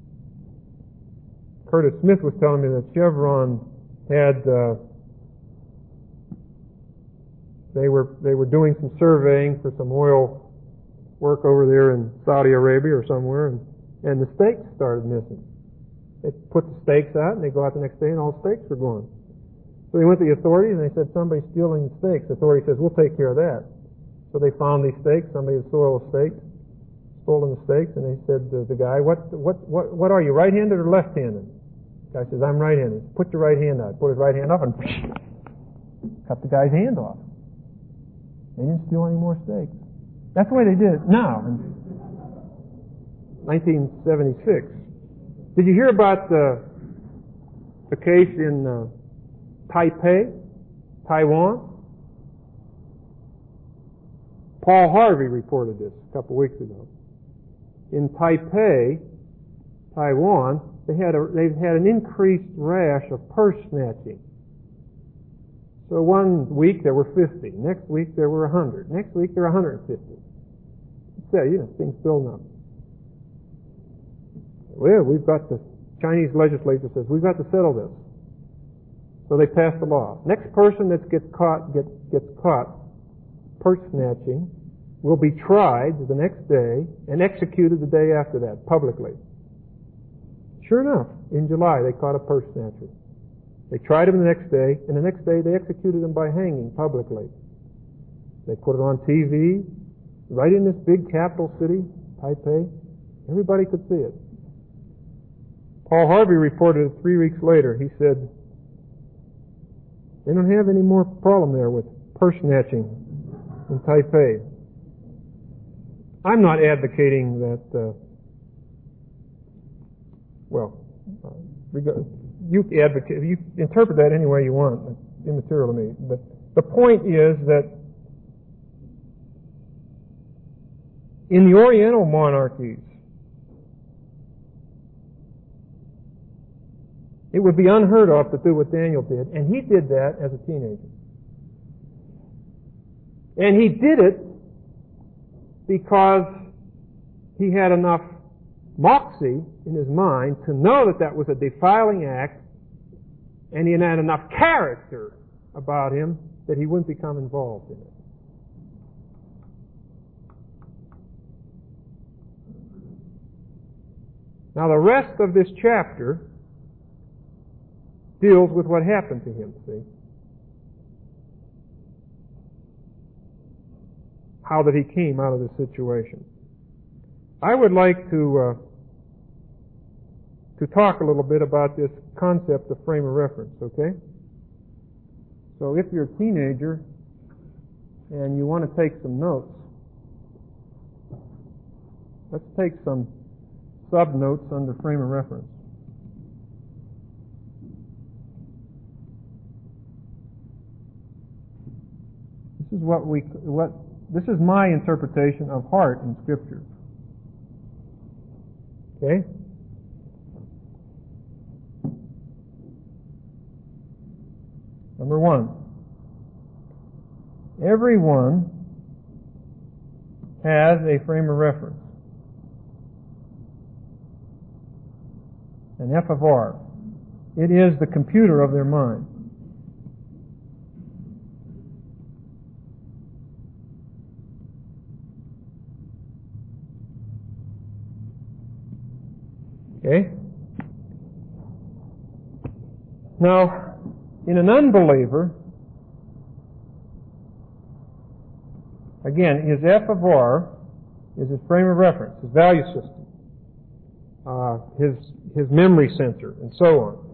Curtis Smith was telling me that Chevron had uh, they were they were doing some surveying for some oil work over there in Saudi Arabia or somewhere, and, and the stakes started missing. They put the stakes out, and they go out the next day, and all the stakes were gone. So they went to the authorities, and they said, somebody's stealing the stakes. The authority says, we'll take care of that. So they found these stakes. Somebody had stolen the stakes, stolen the stakes, and they said to the guy, what, what, what, what are you, right-handed or left-handed? The guy says, I'm right-handed. Put your right hand out. Put his right hand up, and cut the guy's hand off. They didn't steal any more stakes. That's the way they did it now, in nineteen seventy-six. Did you hear about the, the case in uh, Taipei, Taiwan? Paul Harvey reported this a couple weeks ago. In Taipei, Taiwan, they had a, they've had an increased rash of purse snatching. So one week there were fifty. Next week there were one hundred. Next week there were one hundred fifty. So, you know, things building up. Well, we've got the Chinese legislature says, we've got to settle this. So they passed a law. Next person that gets caught, gets, gets caught purse snatching will be tried the next day and executed the day after that, publicly. Sure enough, in July they caught a purse snatcher. They tried him the next day, and the next day they executed him by hanging publicly. They put it on T V, right in this big capital city, Taipei. Everybody could see it. Paul Harvey reported it three weeks later. He said, they don't have any more problem there with purse snatching in Taipei. I'm not advocating that, uh, well, uh, you advocate, you interpret that any way you want. It's immaterial to me. But the point is that in the Oriental monarchies, it would be unheard of to do what Daniel did, and he did that as a teenager. And he did it because he had enough moxie in his mind to know that that was a defiling act, and he had enough character about him that he wouldn't become involved in it. Now the rest of this chapter deals with what happened to him, see? How that he came out of this situation. I would like to uh, to talk a little bit about this concept of frame of reference, okay? So if you're a teenager and you want to take some notes, let's take some sub-notes under frame of reference. This is what we, what, this is my interpretation of heart in Scripture. Okay? Number one, everyone has a frame of reference, an F of R. It is the computer of their mind. Okay? Now, in an unbeliever, again, his F of R is his frame of reference, his value system, uh, his his memory sensor, and so on.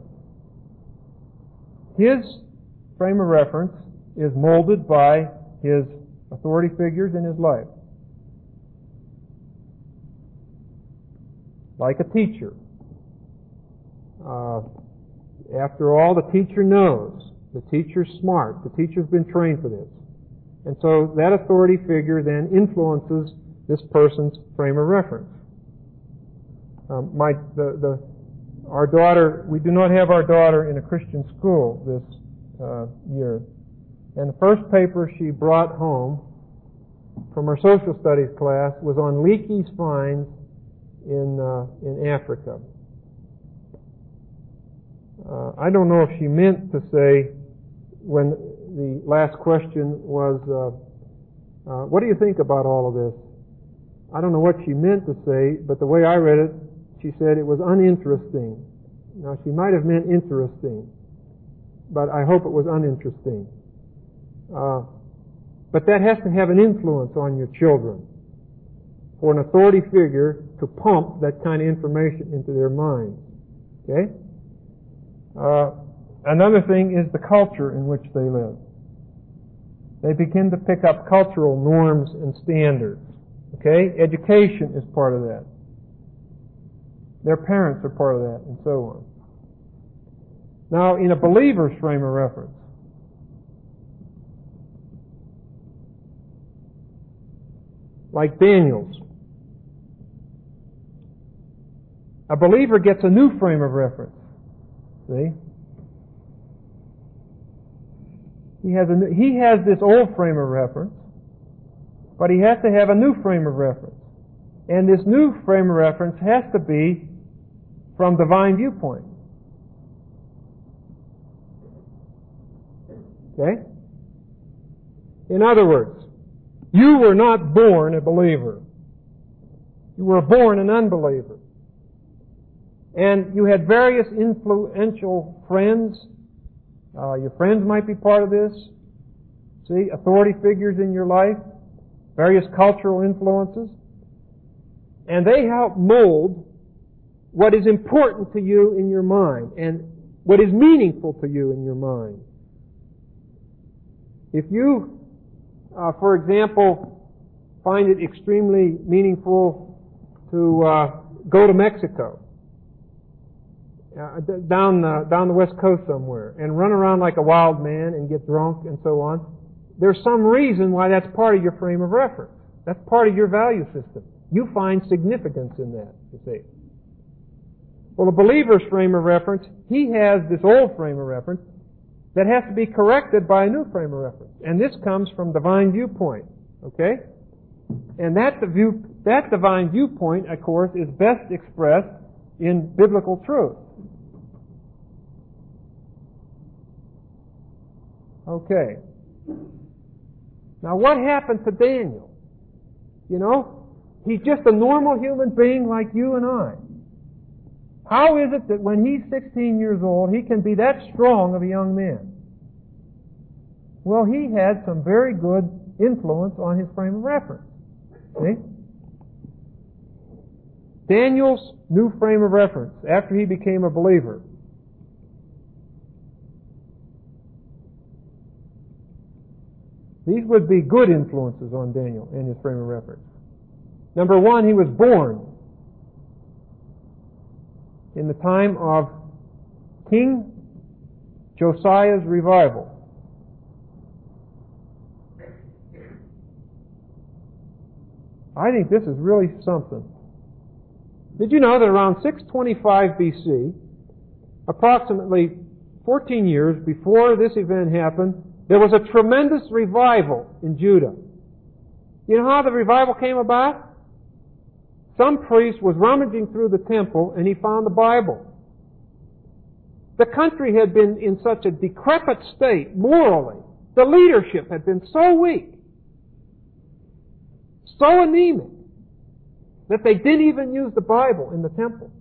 His frame of reference is molded by his authority figures in his life. Like a teacher. Uh, after all, the teacher knows. The teacher's smart. The teacher's been trained for this. And so that authority figure then influences this person's frame of reference. Um, my, the, the, our daughter, we do not have our daughter in a Christian school this uh, year. And the first paper she brought home from our social studies class was on leaky spines in uh, in Africa. Uh, I don't know if she meant to say, when the last question was, uh, uh, what do you think about all of this? I don't know what she meant to say, but the way I read it, she said it was uninteresting. Now, she might have meant interesting, but I hope it was uninteresting. Uh, but that has to have an influence on your children, for an authority figure to pump that kind of information into their minds. Okay? Uh, another thing is the culture in which they live. They begin to pick up cultural norms and standards. Okay? Education is part of that. Their parents are part of that, and so on. Now, in a believer's frame of reference, like Daniel's, a believer gets a new frame of reference. See? He has a new, he has this old frame of reference, but he has to have a new frame of reference. And this new frame of reference has to be from divine viewpoint. Okay? In other words, you were not born a believer. You were born an unbeliever. And you had various influential friends. Uh, your friends might be part of this. See, authority figures in your life, various cultural influences. And they help mold what is important to you in your mind and what is meaningful to you in your mind. If you, uh, for example, find it extremely meaningful to uh, go to Mexico, Uh, down uh, down the west coast somewhere, and run around like a wild man and get drunk and so on, there's some reason why that's part of your frame of reference. That's part of your value system. You find significance in that, you see. Well, a believer's frame of reference, he has this old frame of reference that has to be corrected by a new frame of reference. And this comes from divine viewpoint, okay? And that, the view, that divine viewpoint, of course, is best expressed in biblical truth. Okay. Now, what happened to Daniel? You know, he's just a normal human being like you and I. How is it that when he's sixteen years old, he can be that strong of a young man? Well, he had some very good influence on his frame of reference. See? Daniel's new frame of reference after he became a believer. These would be good influences on Daniel in his frame of reference. Number one, he was born. in the time of King Josiah's revival. I think this is really something. Did you know that around six twenty-five B C, approximately fourteen years before this event happened, there was a tremendous revival in Judah? You know how the revival came about? Some priest was rummaging through the temple and he found the Bible. The country had been in such a decrepit state morally. The leadership had been so weak, so anemic, that they didn't even use the Bible in the temple.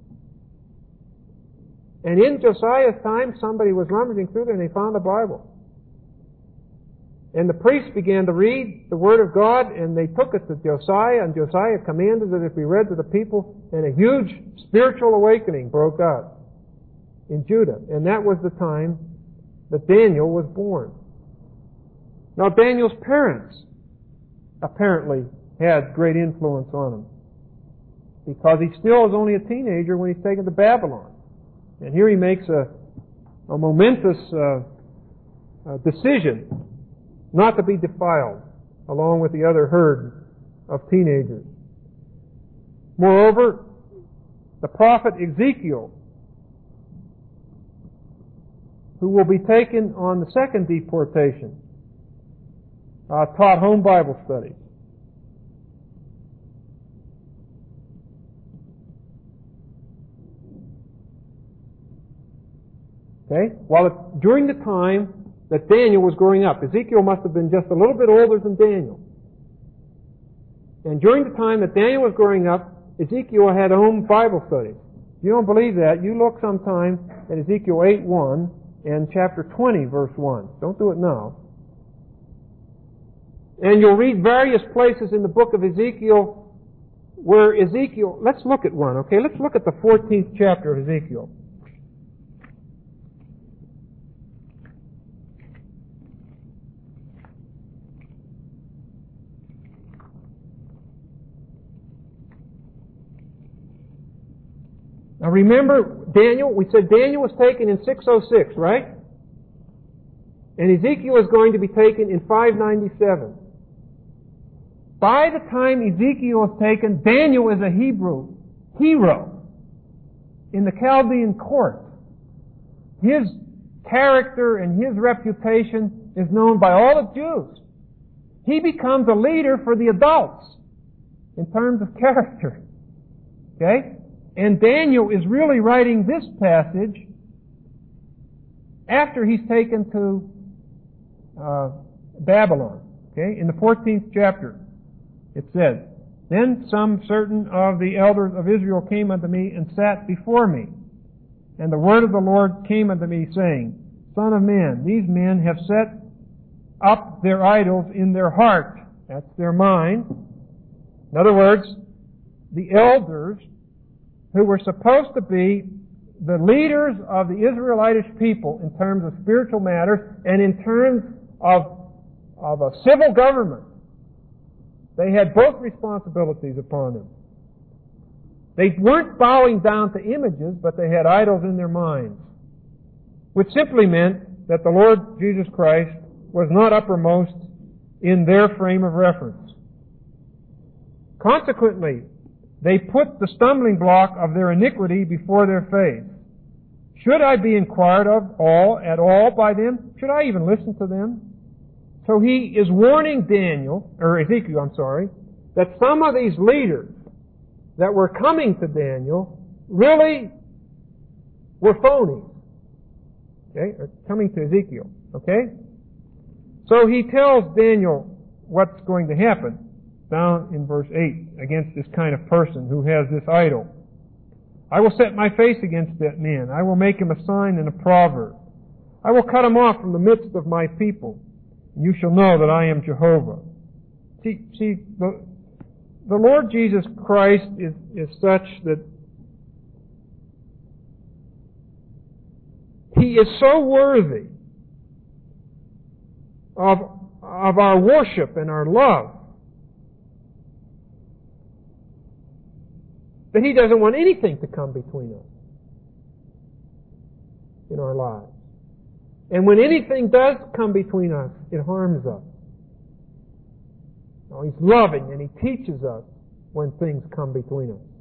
And in Josiah's time, somebody was rummaging through there and they found the Bible. And the priests began to read the Word of God, and they took it to Josiah, and Josiah commanded that it be read to the people, and a huge spiritual awakening broke out in Judah. And that was the time that Daniel was born. Now, Daniel's parents apparently had great influence on him, because he still is only a teenager when he's taken to Babylon. And here he makes a, a momentous uh, uh, decision not to be defiled along with the other herd of teenagers. Moreover, the prophet Ezekiel, who will be taken on the second deportation, uh, taught home Bible studies. Okay? While it, during the time that Daniel was growing up, Ezekiel must have been just a little bit older than Daniel. And during the time that Daniel was growing up, Ezekiel had home Bible studies. If you don't believe that, you look sometime at Ezekiel eight one and chapter twenty, verse one. Don't do it now. And you'll read various places in the book of Ezekiel where Ezekiel, let's look at one, okay? Let's look at the fourteenth chapter of Ezekiel. Now remember, Daniel, we said Daniel was taken in six oh six, right? And Ezekiel is going to be taken in five ninety-seven. By the time Ezekiel is taken, Daniel is a Hebrew hero in the Chaldean court. His character and his reputation is known by all the Jews. He becomes a leader for the adults in terms of character. Okay? And Daniel is really writing this passage after he's taken to uh, Babylon. Okay, in the fourteenth chapter, it says, "Then some certain of the elders of Israel came unto me and sat before me. And the word of the Lord came unto me, saying, Son of man, these men have set up their idols in their heart." That's their mind. In other words, the elders who were supposed to be the leaders of the Israelitish people in terms of spiritual matters and in terms of, of a civil government. They had both responsibilities upon them. They weren't bowing down to images, but they had idols in their minds, which simply meant that the Lord Jesus Christ was not uppermost in their frame of reference. Consequently, they put the stumbling block of their iniquity before their face. Should I be inquired of all at all by them? Should I even listen to them? So he is warning Daniel, or Ezekiel, I'm sorry, that some of these leaders that were coming to Daniel really were phonies. Okay? Or coming to Ezekiel. Okay? So he tells Daniel what's going to happen down in verse eight against this kind of person who has this idol. "I will set my face against that man. I will make him a sign and a proverb. I will cut him off from the midst of my people. And you shall know that I am Jehovah." See, see the, the Lord Jesus Christ is, is such that He is so worthy of, of our worship and our love that He doesn't want anything to come between us. in our lives. And when anything does come between us, it harms us. Now, He's loving and He teaches us when things come between us.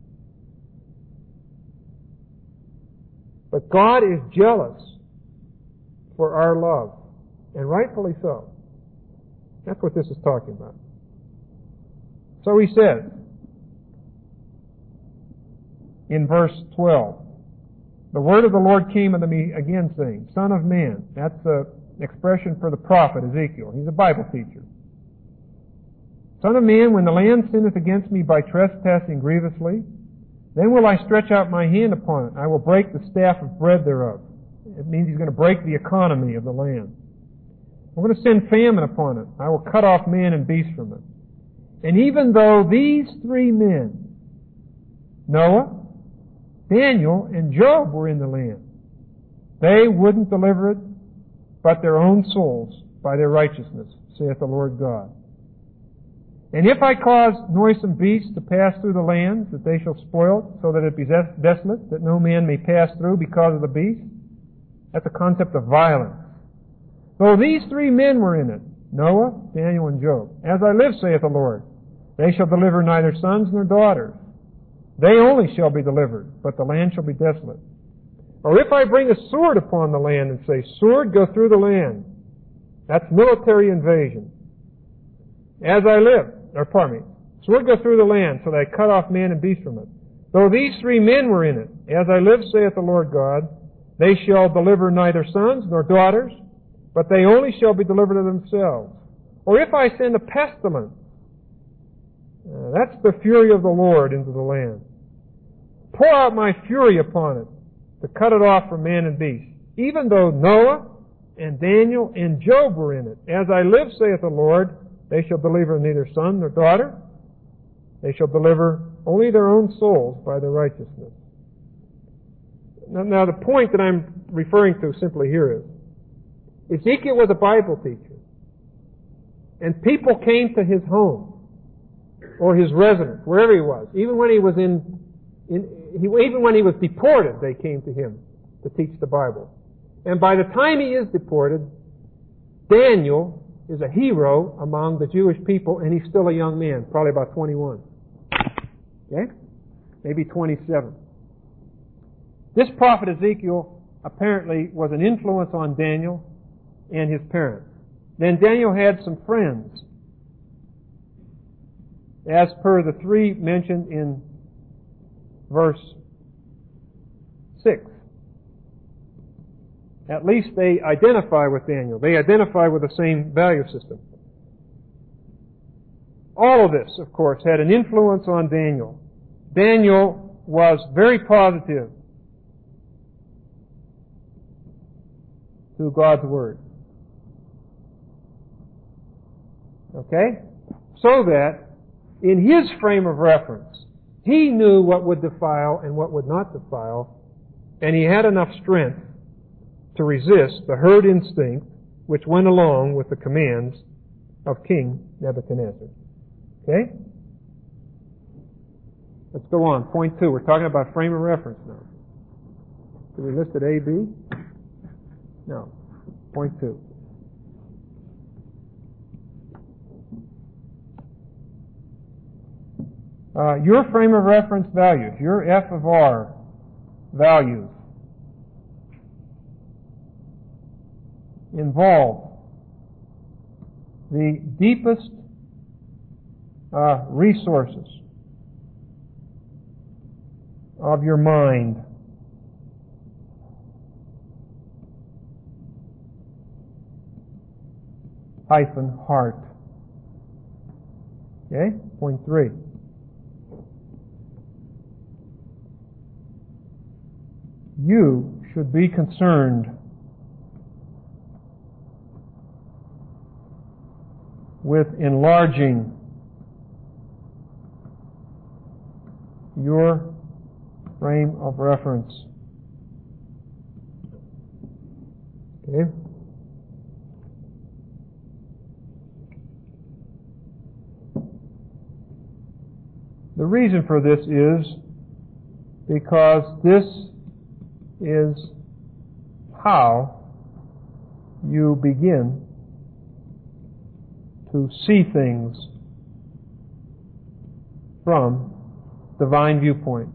But God is jealous for our love, and rightfully so. That's what this is talking about. So He says in verse twelve, the word of the Lord came unto me again, saying, Son of man. That's an expression for the prophet Ezekiel. He's a Bible teacher. Son of man, when the land sinneth against me by trespassing grievously, then will I stretch out my hand upon it. I will break the staff of bread thereof. It means He's going to break the economy of the land. I'm going to send famine upon it. I will cut off man and beast from it. And even though these three men, Noah, Daniel, and Job, were in the land, they wouldn't deliver it, but their own souls by their righteousness, saith the Lord God. And if I cause noisome beasts to pass through the land, that they shall spoil it, so that it be desolate, that no man may pass through because of the beast, that's a concept of violence. Though these three men were in it, Noah, Daniel, and Job, as I live, saith the Lord, they shall deliver neither sons nor daughters. They only shall be delivered, but the land shall be desolate. Or if I bring a sword upon the land and say, Sword, go through the land, that's military invasion. As I live, or pardon me, sword go through the land, so that I cut off man and beast from it. Though these three men were in it, as I live, saith the Lord God, they shall deliver neither sons nor daughters, but they only shall be delivered of themselves. Or if I send a pestilence, uh, that's the fury of the Lord into the land. Pour out my fury upon it, to cut it off from man and beast. Even though Noah and Daniel and Job were in it, as I live, saith the Lord, they shall deliver neither son nor daughter. They shall deliver only their own souls by their righteousness. Now, now the point that I'm referring to simply here is, Ezekiel was a Bible teacher. And people came to his home, or his residence, wherever he was. Even when he was in, in he, even when he was deported, they came to him to teach the Bible. And by the time he is deported, Daniel is a hero among the Jewish people, and he's still a young man, probably about twenty-one. Okay? Maybe twenty-seven. This prophet Ezekiel apparently was an influence on Daniel and his parents. Then Daniel had some friends, as per the three mentioned in verse six. At least they identify with Daniel. They identify with the same value system. All of this, of course, had an influence on Daniel. Daniel was very positive to God's Word. Okay? So that, in his frame of reference, he knew what would defile and what would not defile, and he had enough strength to resist the herd instinct which went along with the commands of King Nebuchadnezzar. Okay? Let's go on. Point two. We're talking about frame of reference now. Did we list it A, B? No. Point two. Uh, your frame of reference values, your F of R values, involve the deepest uh, resources of your mind. Hyphen heart. Okay? Point three. You should be concerned with enlarging your frame of reference. Okay? The reason for this is because this is how you begin to see things from divine viewpoint,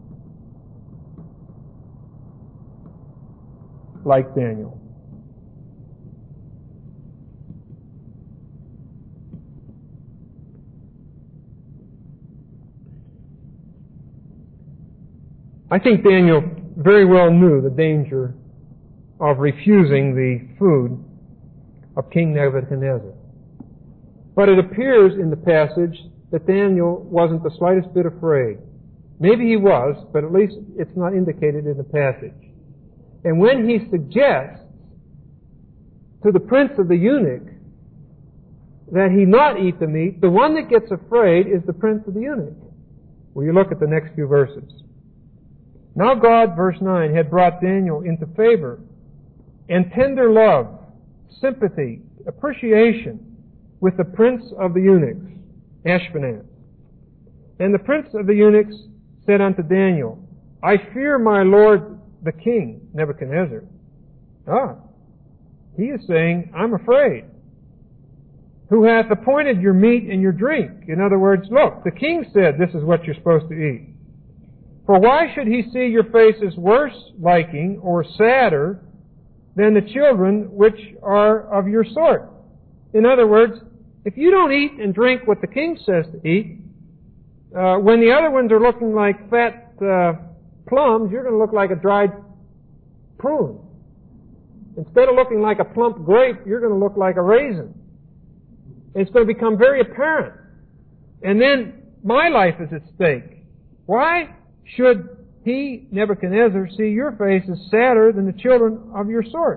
like Daniel. I think Daniel very well knew the danger of refusing the food of King Nebuchadnezzar. But it appears in the passage that Daniel wasn't the slightest bit afraid. Maybe he was, but at least it's not indicated in the passage. And when he suggests to the prince of the eunuch that he not eat the meat, the one that gets afraid is the prince of the eunuch. Will you look at the next few verses? Now God, verse nine, had brought Daniel into favor and tender love, sympathy, appreciation with the prince of the eunuchs, Ashpenaz. And the prince of the eunuchs said unto Daniel, I fear my lord the king, Nebuchadnezzar. Ah, he is saying, I'm afraid. Who hath appointed your meat and your drink? In other words, look, the king said this is what you're supposed to eat. For why should he see your faces worse liking or sadder than the children which are of your sort? In other words, if you don't eat and drink what the king says to eat, uh, when the other ones are looking like fat uh, plums, you're going to look like a dried prune. Instead of looking like a plump grape, you're going to look like a raisin. And it's going to become very apparent. And then my life is at stake. Why should he, Nebuchadnezzar, see your faces sadder than the children of your sort?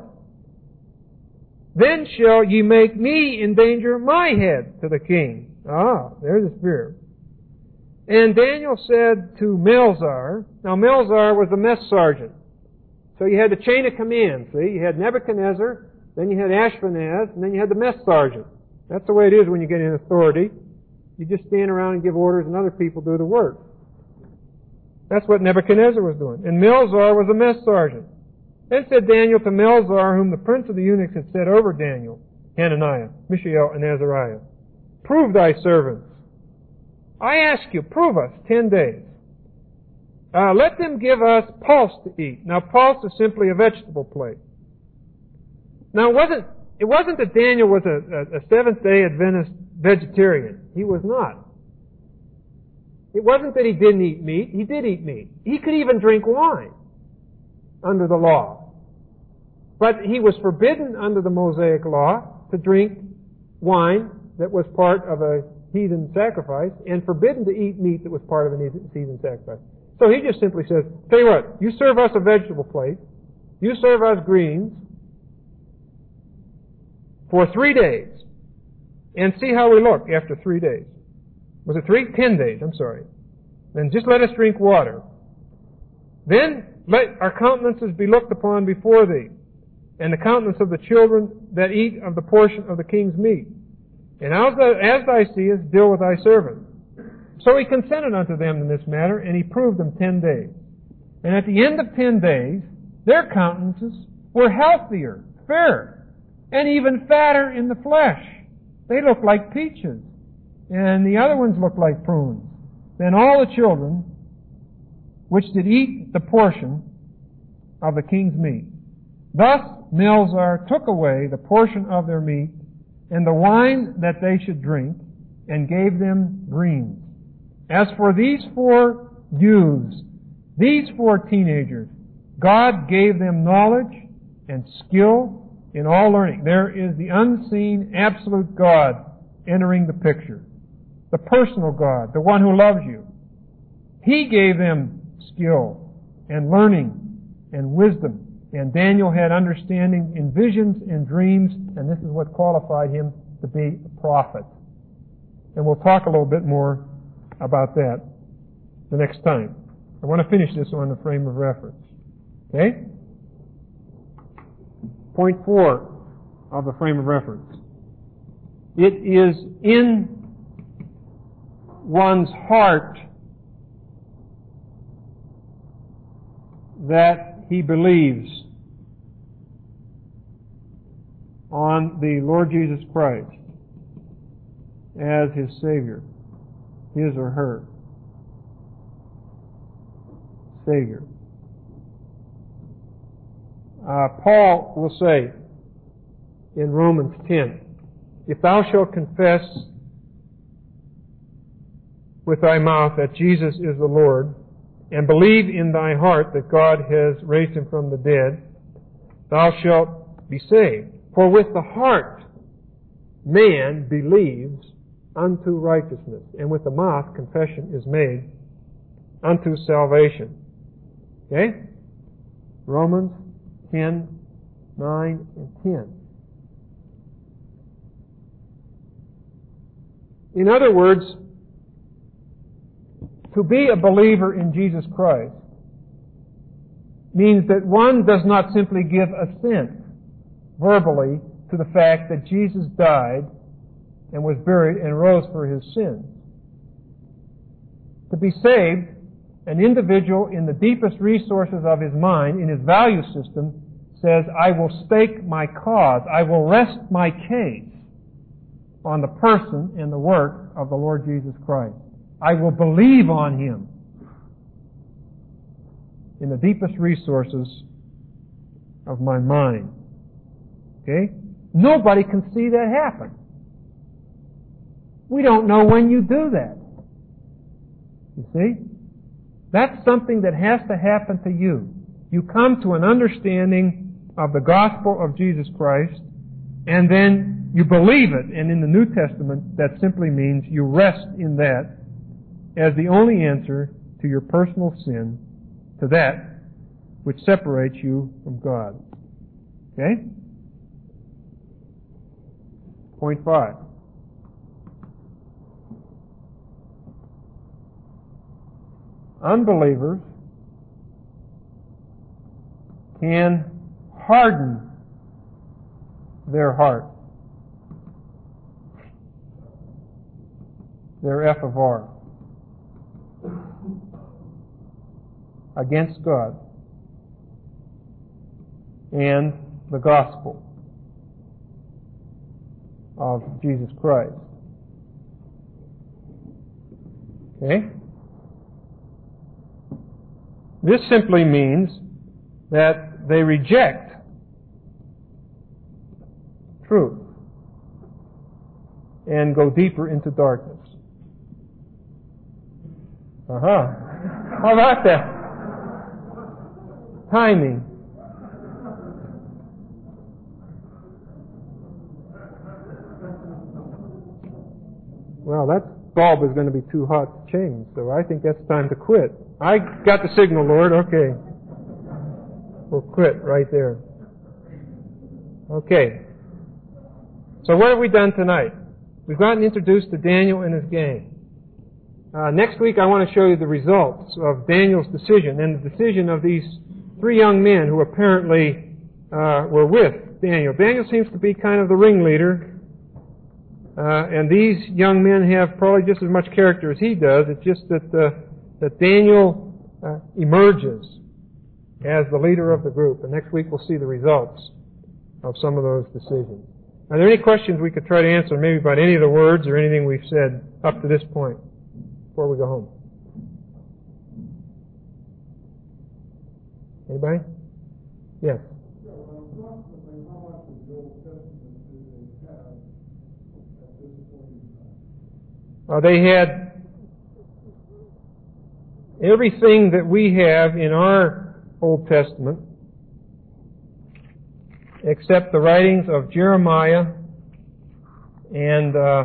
Then shall ye make me endanger my head to the king. Ah, there's the fear. And Daniel said to Melzar, now Melzar was the mess sergeant. So you had the chain of command, see? You had Nebuchadnezzar, then you had Ashpenaz, and then you had the mess sergeant. That's the way it is when you get in authority. You just stand around and give orders and other people do the work. That's what Nebuchadnezzar was doing. And Melzar was a mess sergeant. Then said Daniel to Melzar, whom the prince of the eunuchs had set over Daniel, Hananiah, Mishael, and Azariah, prove thy servants. I ask you, prove us ten days. Uh, let them give us pulse to eat. Now, pulse is simply a vegetable plate. Now, it wasn't, it wasn't that Daniel was a, a, a Seventh-day Adventist vegetarian. He was not. It wasn't that he didn't eat meat. He did eat meat. He could even drink wine under the law. But he was forbidden under the Mosaic law to drink wine that was part of a heathen sacrifice and forbidden to eat meat that was part of a heathen sacrifice. So he just simply says, tell you what, you serve us a vegetable plate, you serve us greens for three days and see how we look after three days. Was it three? Ten days, I'm sorry. Then just let us drink water. Then let our countenances be looked upon before thee, and the countenance of the children that eat of the portion of the king's meat. And as thou, as thou seest, deal with thy servant. So he consented unto them in this matter, and he proved them ten days. And at the end of ten days, their countenances were healthier, fairer, and even fatter in the flesh. They looked like peaches. And the other ones looked like prunes. Then all the children which did eat the portion of the king's meat. Thus Melzar took away the portion of their meat and the wine that they should drink, and gave them greens. As for these four youths, these four teenagers, God gave them knowledge and skill in all learning. There is the unseen, absolute God entering the picture. The personal God, the one who loves you. He gave them skill and learning and wisdom. And Daniel had understanding in visions and dreams, and this is what qualified him to be a prophet. And we'll talk a little bit more about that the next time. I want to finish this on the frame of reference. Okay? Point four of the frame of reference. It is in one's heart that he believes on the Lord Jesus Christ as his Savior, his or her Savior. Uh, Paul will say in Romans ten, if thou shalt confess with thy mouth that Jesus is the Lord, and believe in thy heart that God has raised him from the dead, thou shalt be saved. For with the heart man believes unto righteousness, and with the mouth confession is made unto salvation. Okay? Romans ten, nine, and ten. In other words, to be a believer in Jesus Christ means that one does not simply give assent verbally to the fact that Jesus died and was buried and rose for his sins. To be saved, an individual in the deepest resources of his mind, in his value system, says, I will stake my cause, I will rest my case on the person and the work of the Lord Jesus Christ. I will believe on him in the deepest resources of my mind. Okay? Nobody can see that happen. We don't know when you do that. You see? That's something that has to happen to you. You come to an understanding of the gospel of Jesus Christ, and then you believe it. And in the New Testament, that simply means you rest in that as the only answer to your personal sin, to that which separates you from God. Okay? Point five. Unbelievers can harden their heart, their F of R, against God and the gospel of Jesus Christ. Okay? This simply means that they reject truth and go deeper into darkness. Uh-huh. How about that? Timing. Well, that bulb is going to be too hot to change, so I think that's time to quit. I got the signal, Lord. Okay. We'll quit right there. Okay. So what have we done tonight? We've gotten introduced to Daniel and his gang. Uh, next week I want to show you the results of Daniel's decision and the decision of these three young men who apparently uh, were with Daniel. Daniel seems to be kind of the ringleader. Uh, and these young men have probably just as much character as he does. It's just that uh, that Daniel uh, emerges as the leader of the group. And next week we'll see the results of some of those decisions. Are there any questions we could try to answer, maybe about any of the words or anything we've said up to this point before we go home? Anybody? Yes. Uh, they had everything that we have in our Old Testament except the writings of Jeremiah and uh,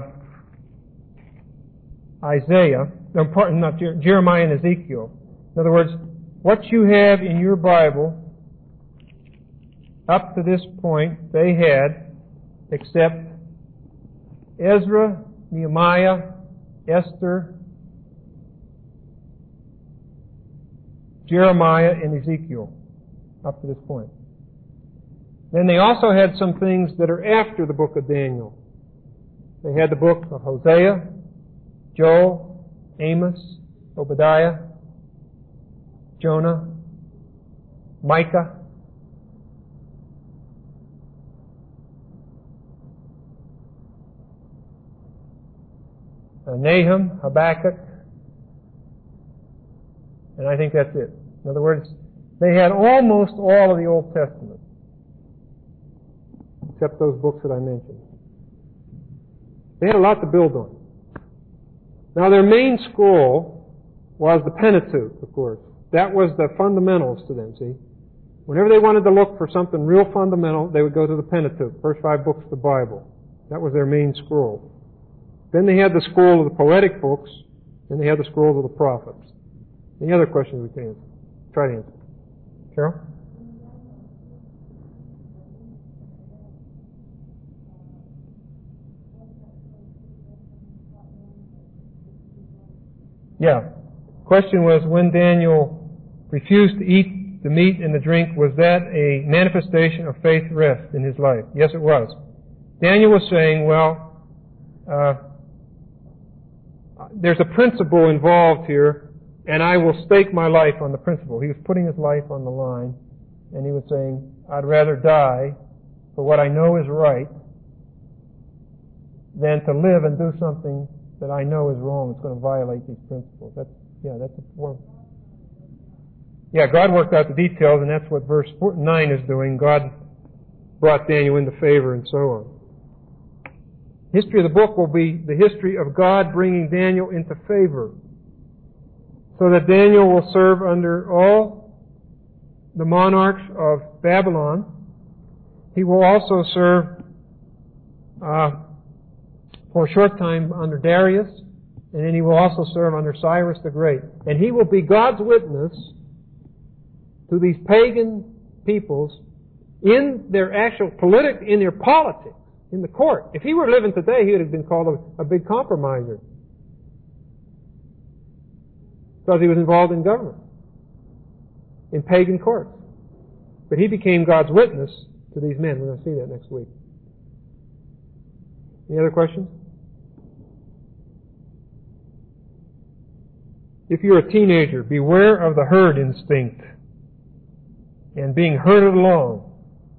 Isaiah. No, pardon, not Jer- Jeremiah and Ezekiel. In other words, what you have in your Bible up to this point they had, except Ezra, Nehemiah, Esther, Jeremiah, and Ezekiel up to this point. Then they also had some things that are after the book of Daniel. They had the book of Hosea, Joel, Amos, Obadiah, Jonah, Micah, uh, Nahum, Habakkuk, and I think that's it. In other words, they had almost all of the Old Testament, except those books that I mentioned. They had a lot to build on. Now, their main scroll was the Pentateuch, of course. That was the fundamentals to them, see? Whenever they wanted to look for something real fundamental, they would go to the Pentateuch, first five books of the Bible. That was their main scroll. Then they had the scroll of the poetic books, and they had the scrolls of the prophets. Any other questions we can answer? Try to answer. Carol? Yeah. Question was, when Daniel refused to eat the meat and the drink, was that a manifestation of faith rest in his life? Yes, it was. Daniel was saying, well, uh, there's a principle involved here, and I will stake my life on the principle. He was putting his life on the line, and he was saying, I'd rather die for what I know is right than to live and do something that I know is wrong. It's going to violate these principles. That's, yeah, that's a form. Yeah, God worked out the details, and that's what verse nine is doing. God brought Daniel into favor and so on. History of the book will be the history of God bringing Daniel into favor, so that Daniel will serve under all the monarchs of Babylon. He will also serve uh, for a short time under Darius, and then he will also serve under Cyrus the Great. And he will be God's witness to these pagan peoples in their actual politic, in their politics, in the court. If he were living today, he would have been called a, a big compromiser, because he was involved in government, in pagan courts. But he became God's witness to these men. We're going to see that next week. Any other questions? If you're a teenager, beware of the herd instinct and being herded along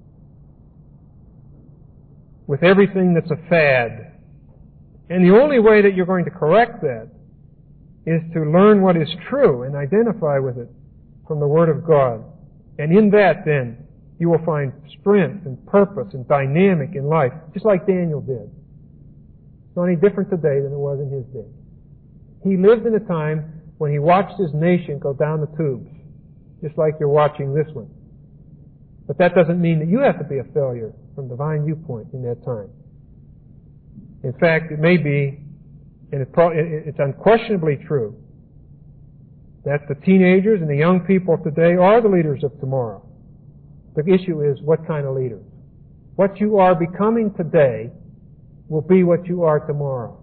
with everything that's a fad. And the only way that you're going to correct that is to learn what is true and identify with it from the Word of God. And in that, then, you will find strength and purpose and dynamic in life, just like Daniel did. It's not any different today than it was in his day. He lived in a time when he watched his nation go down the tubes, just like you're watching this one. But that doesn't mean that you have to be a failure from divine viewpoint in that time. In fact, it may be, and it's unquestionably true, that the teenagers and the young people of today are the leaders of tomorrow. The issue is, what kind of leaders? What you are becoming today will be what you are tomorrow.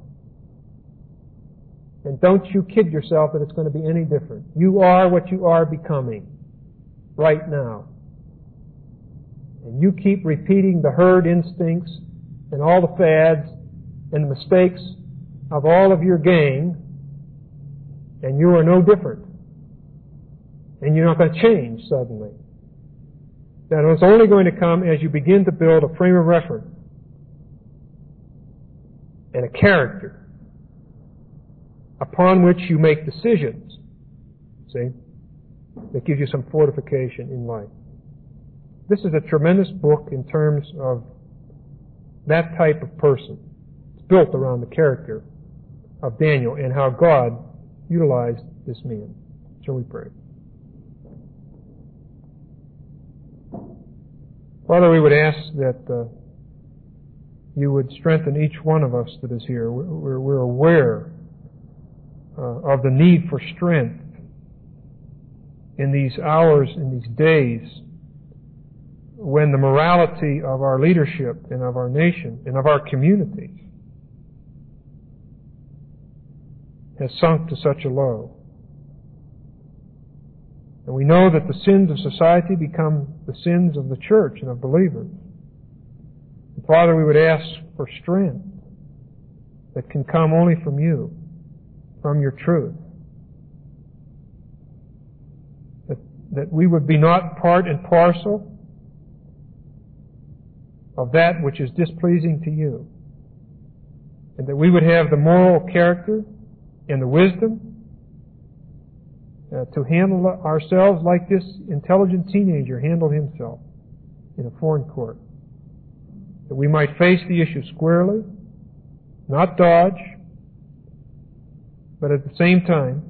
And don't you kid yourself that it's going to be any different. You are what you are becoming right now. And you keep repeating the herd instincts and all the fads and the mistakes of all of your gang, and you are no different. And you're not going to change suddenly. That it's only going to come as you begin to build a frame of reference and a character upon which you make decisions. See? That gives you some fortification in life. This is a tremendous book in terms of that type of person. It's built around the character of Daniel and how God utilized this man. Shall we pray? Father, we would ask that uh, you would strengthen each one of us that is here. We're, we're aware uh, of the need for strength in these hours, in these days, when the morality of our leadership and of our nation and of our communities has sunk to such a low. And we know that the sins of society become the sins of the church and of believers. And Father, we would ask for strength that can come only from you, from your truth. That, that we would be not part and parcel of that which is displeasing to you. and that we would have the moral character and the wisdom uh, to handle ourselves like this intelligent teenager handled himself in a foreign court. That we might face the issue squarely, not dodge, but at the same time,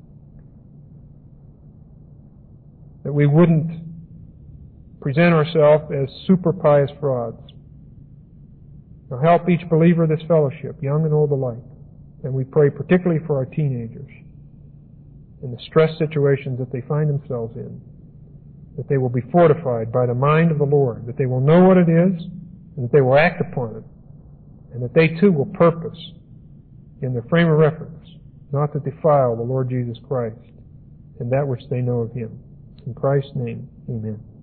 that we wouldn't present ourselves as super pious frauds. Now help each believer of this fellowship, young and old alike. And we pray particularly for our teenagers in the stress situations that they find themselves in, that they will be fortified by the mind of the Lord, that they will know what it is, and that they will act upon it, and that they too will purpose in their frame of reference not to defile the Lord Jesus Christ and that which they know of Him. In Christ's name, amen.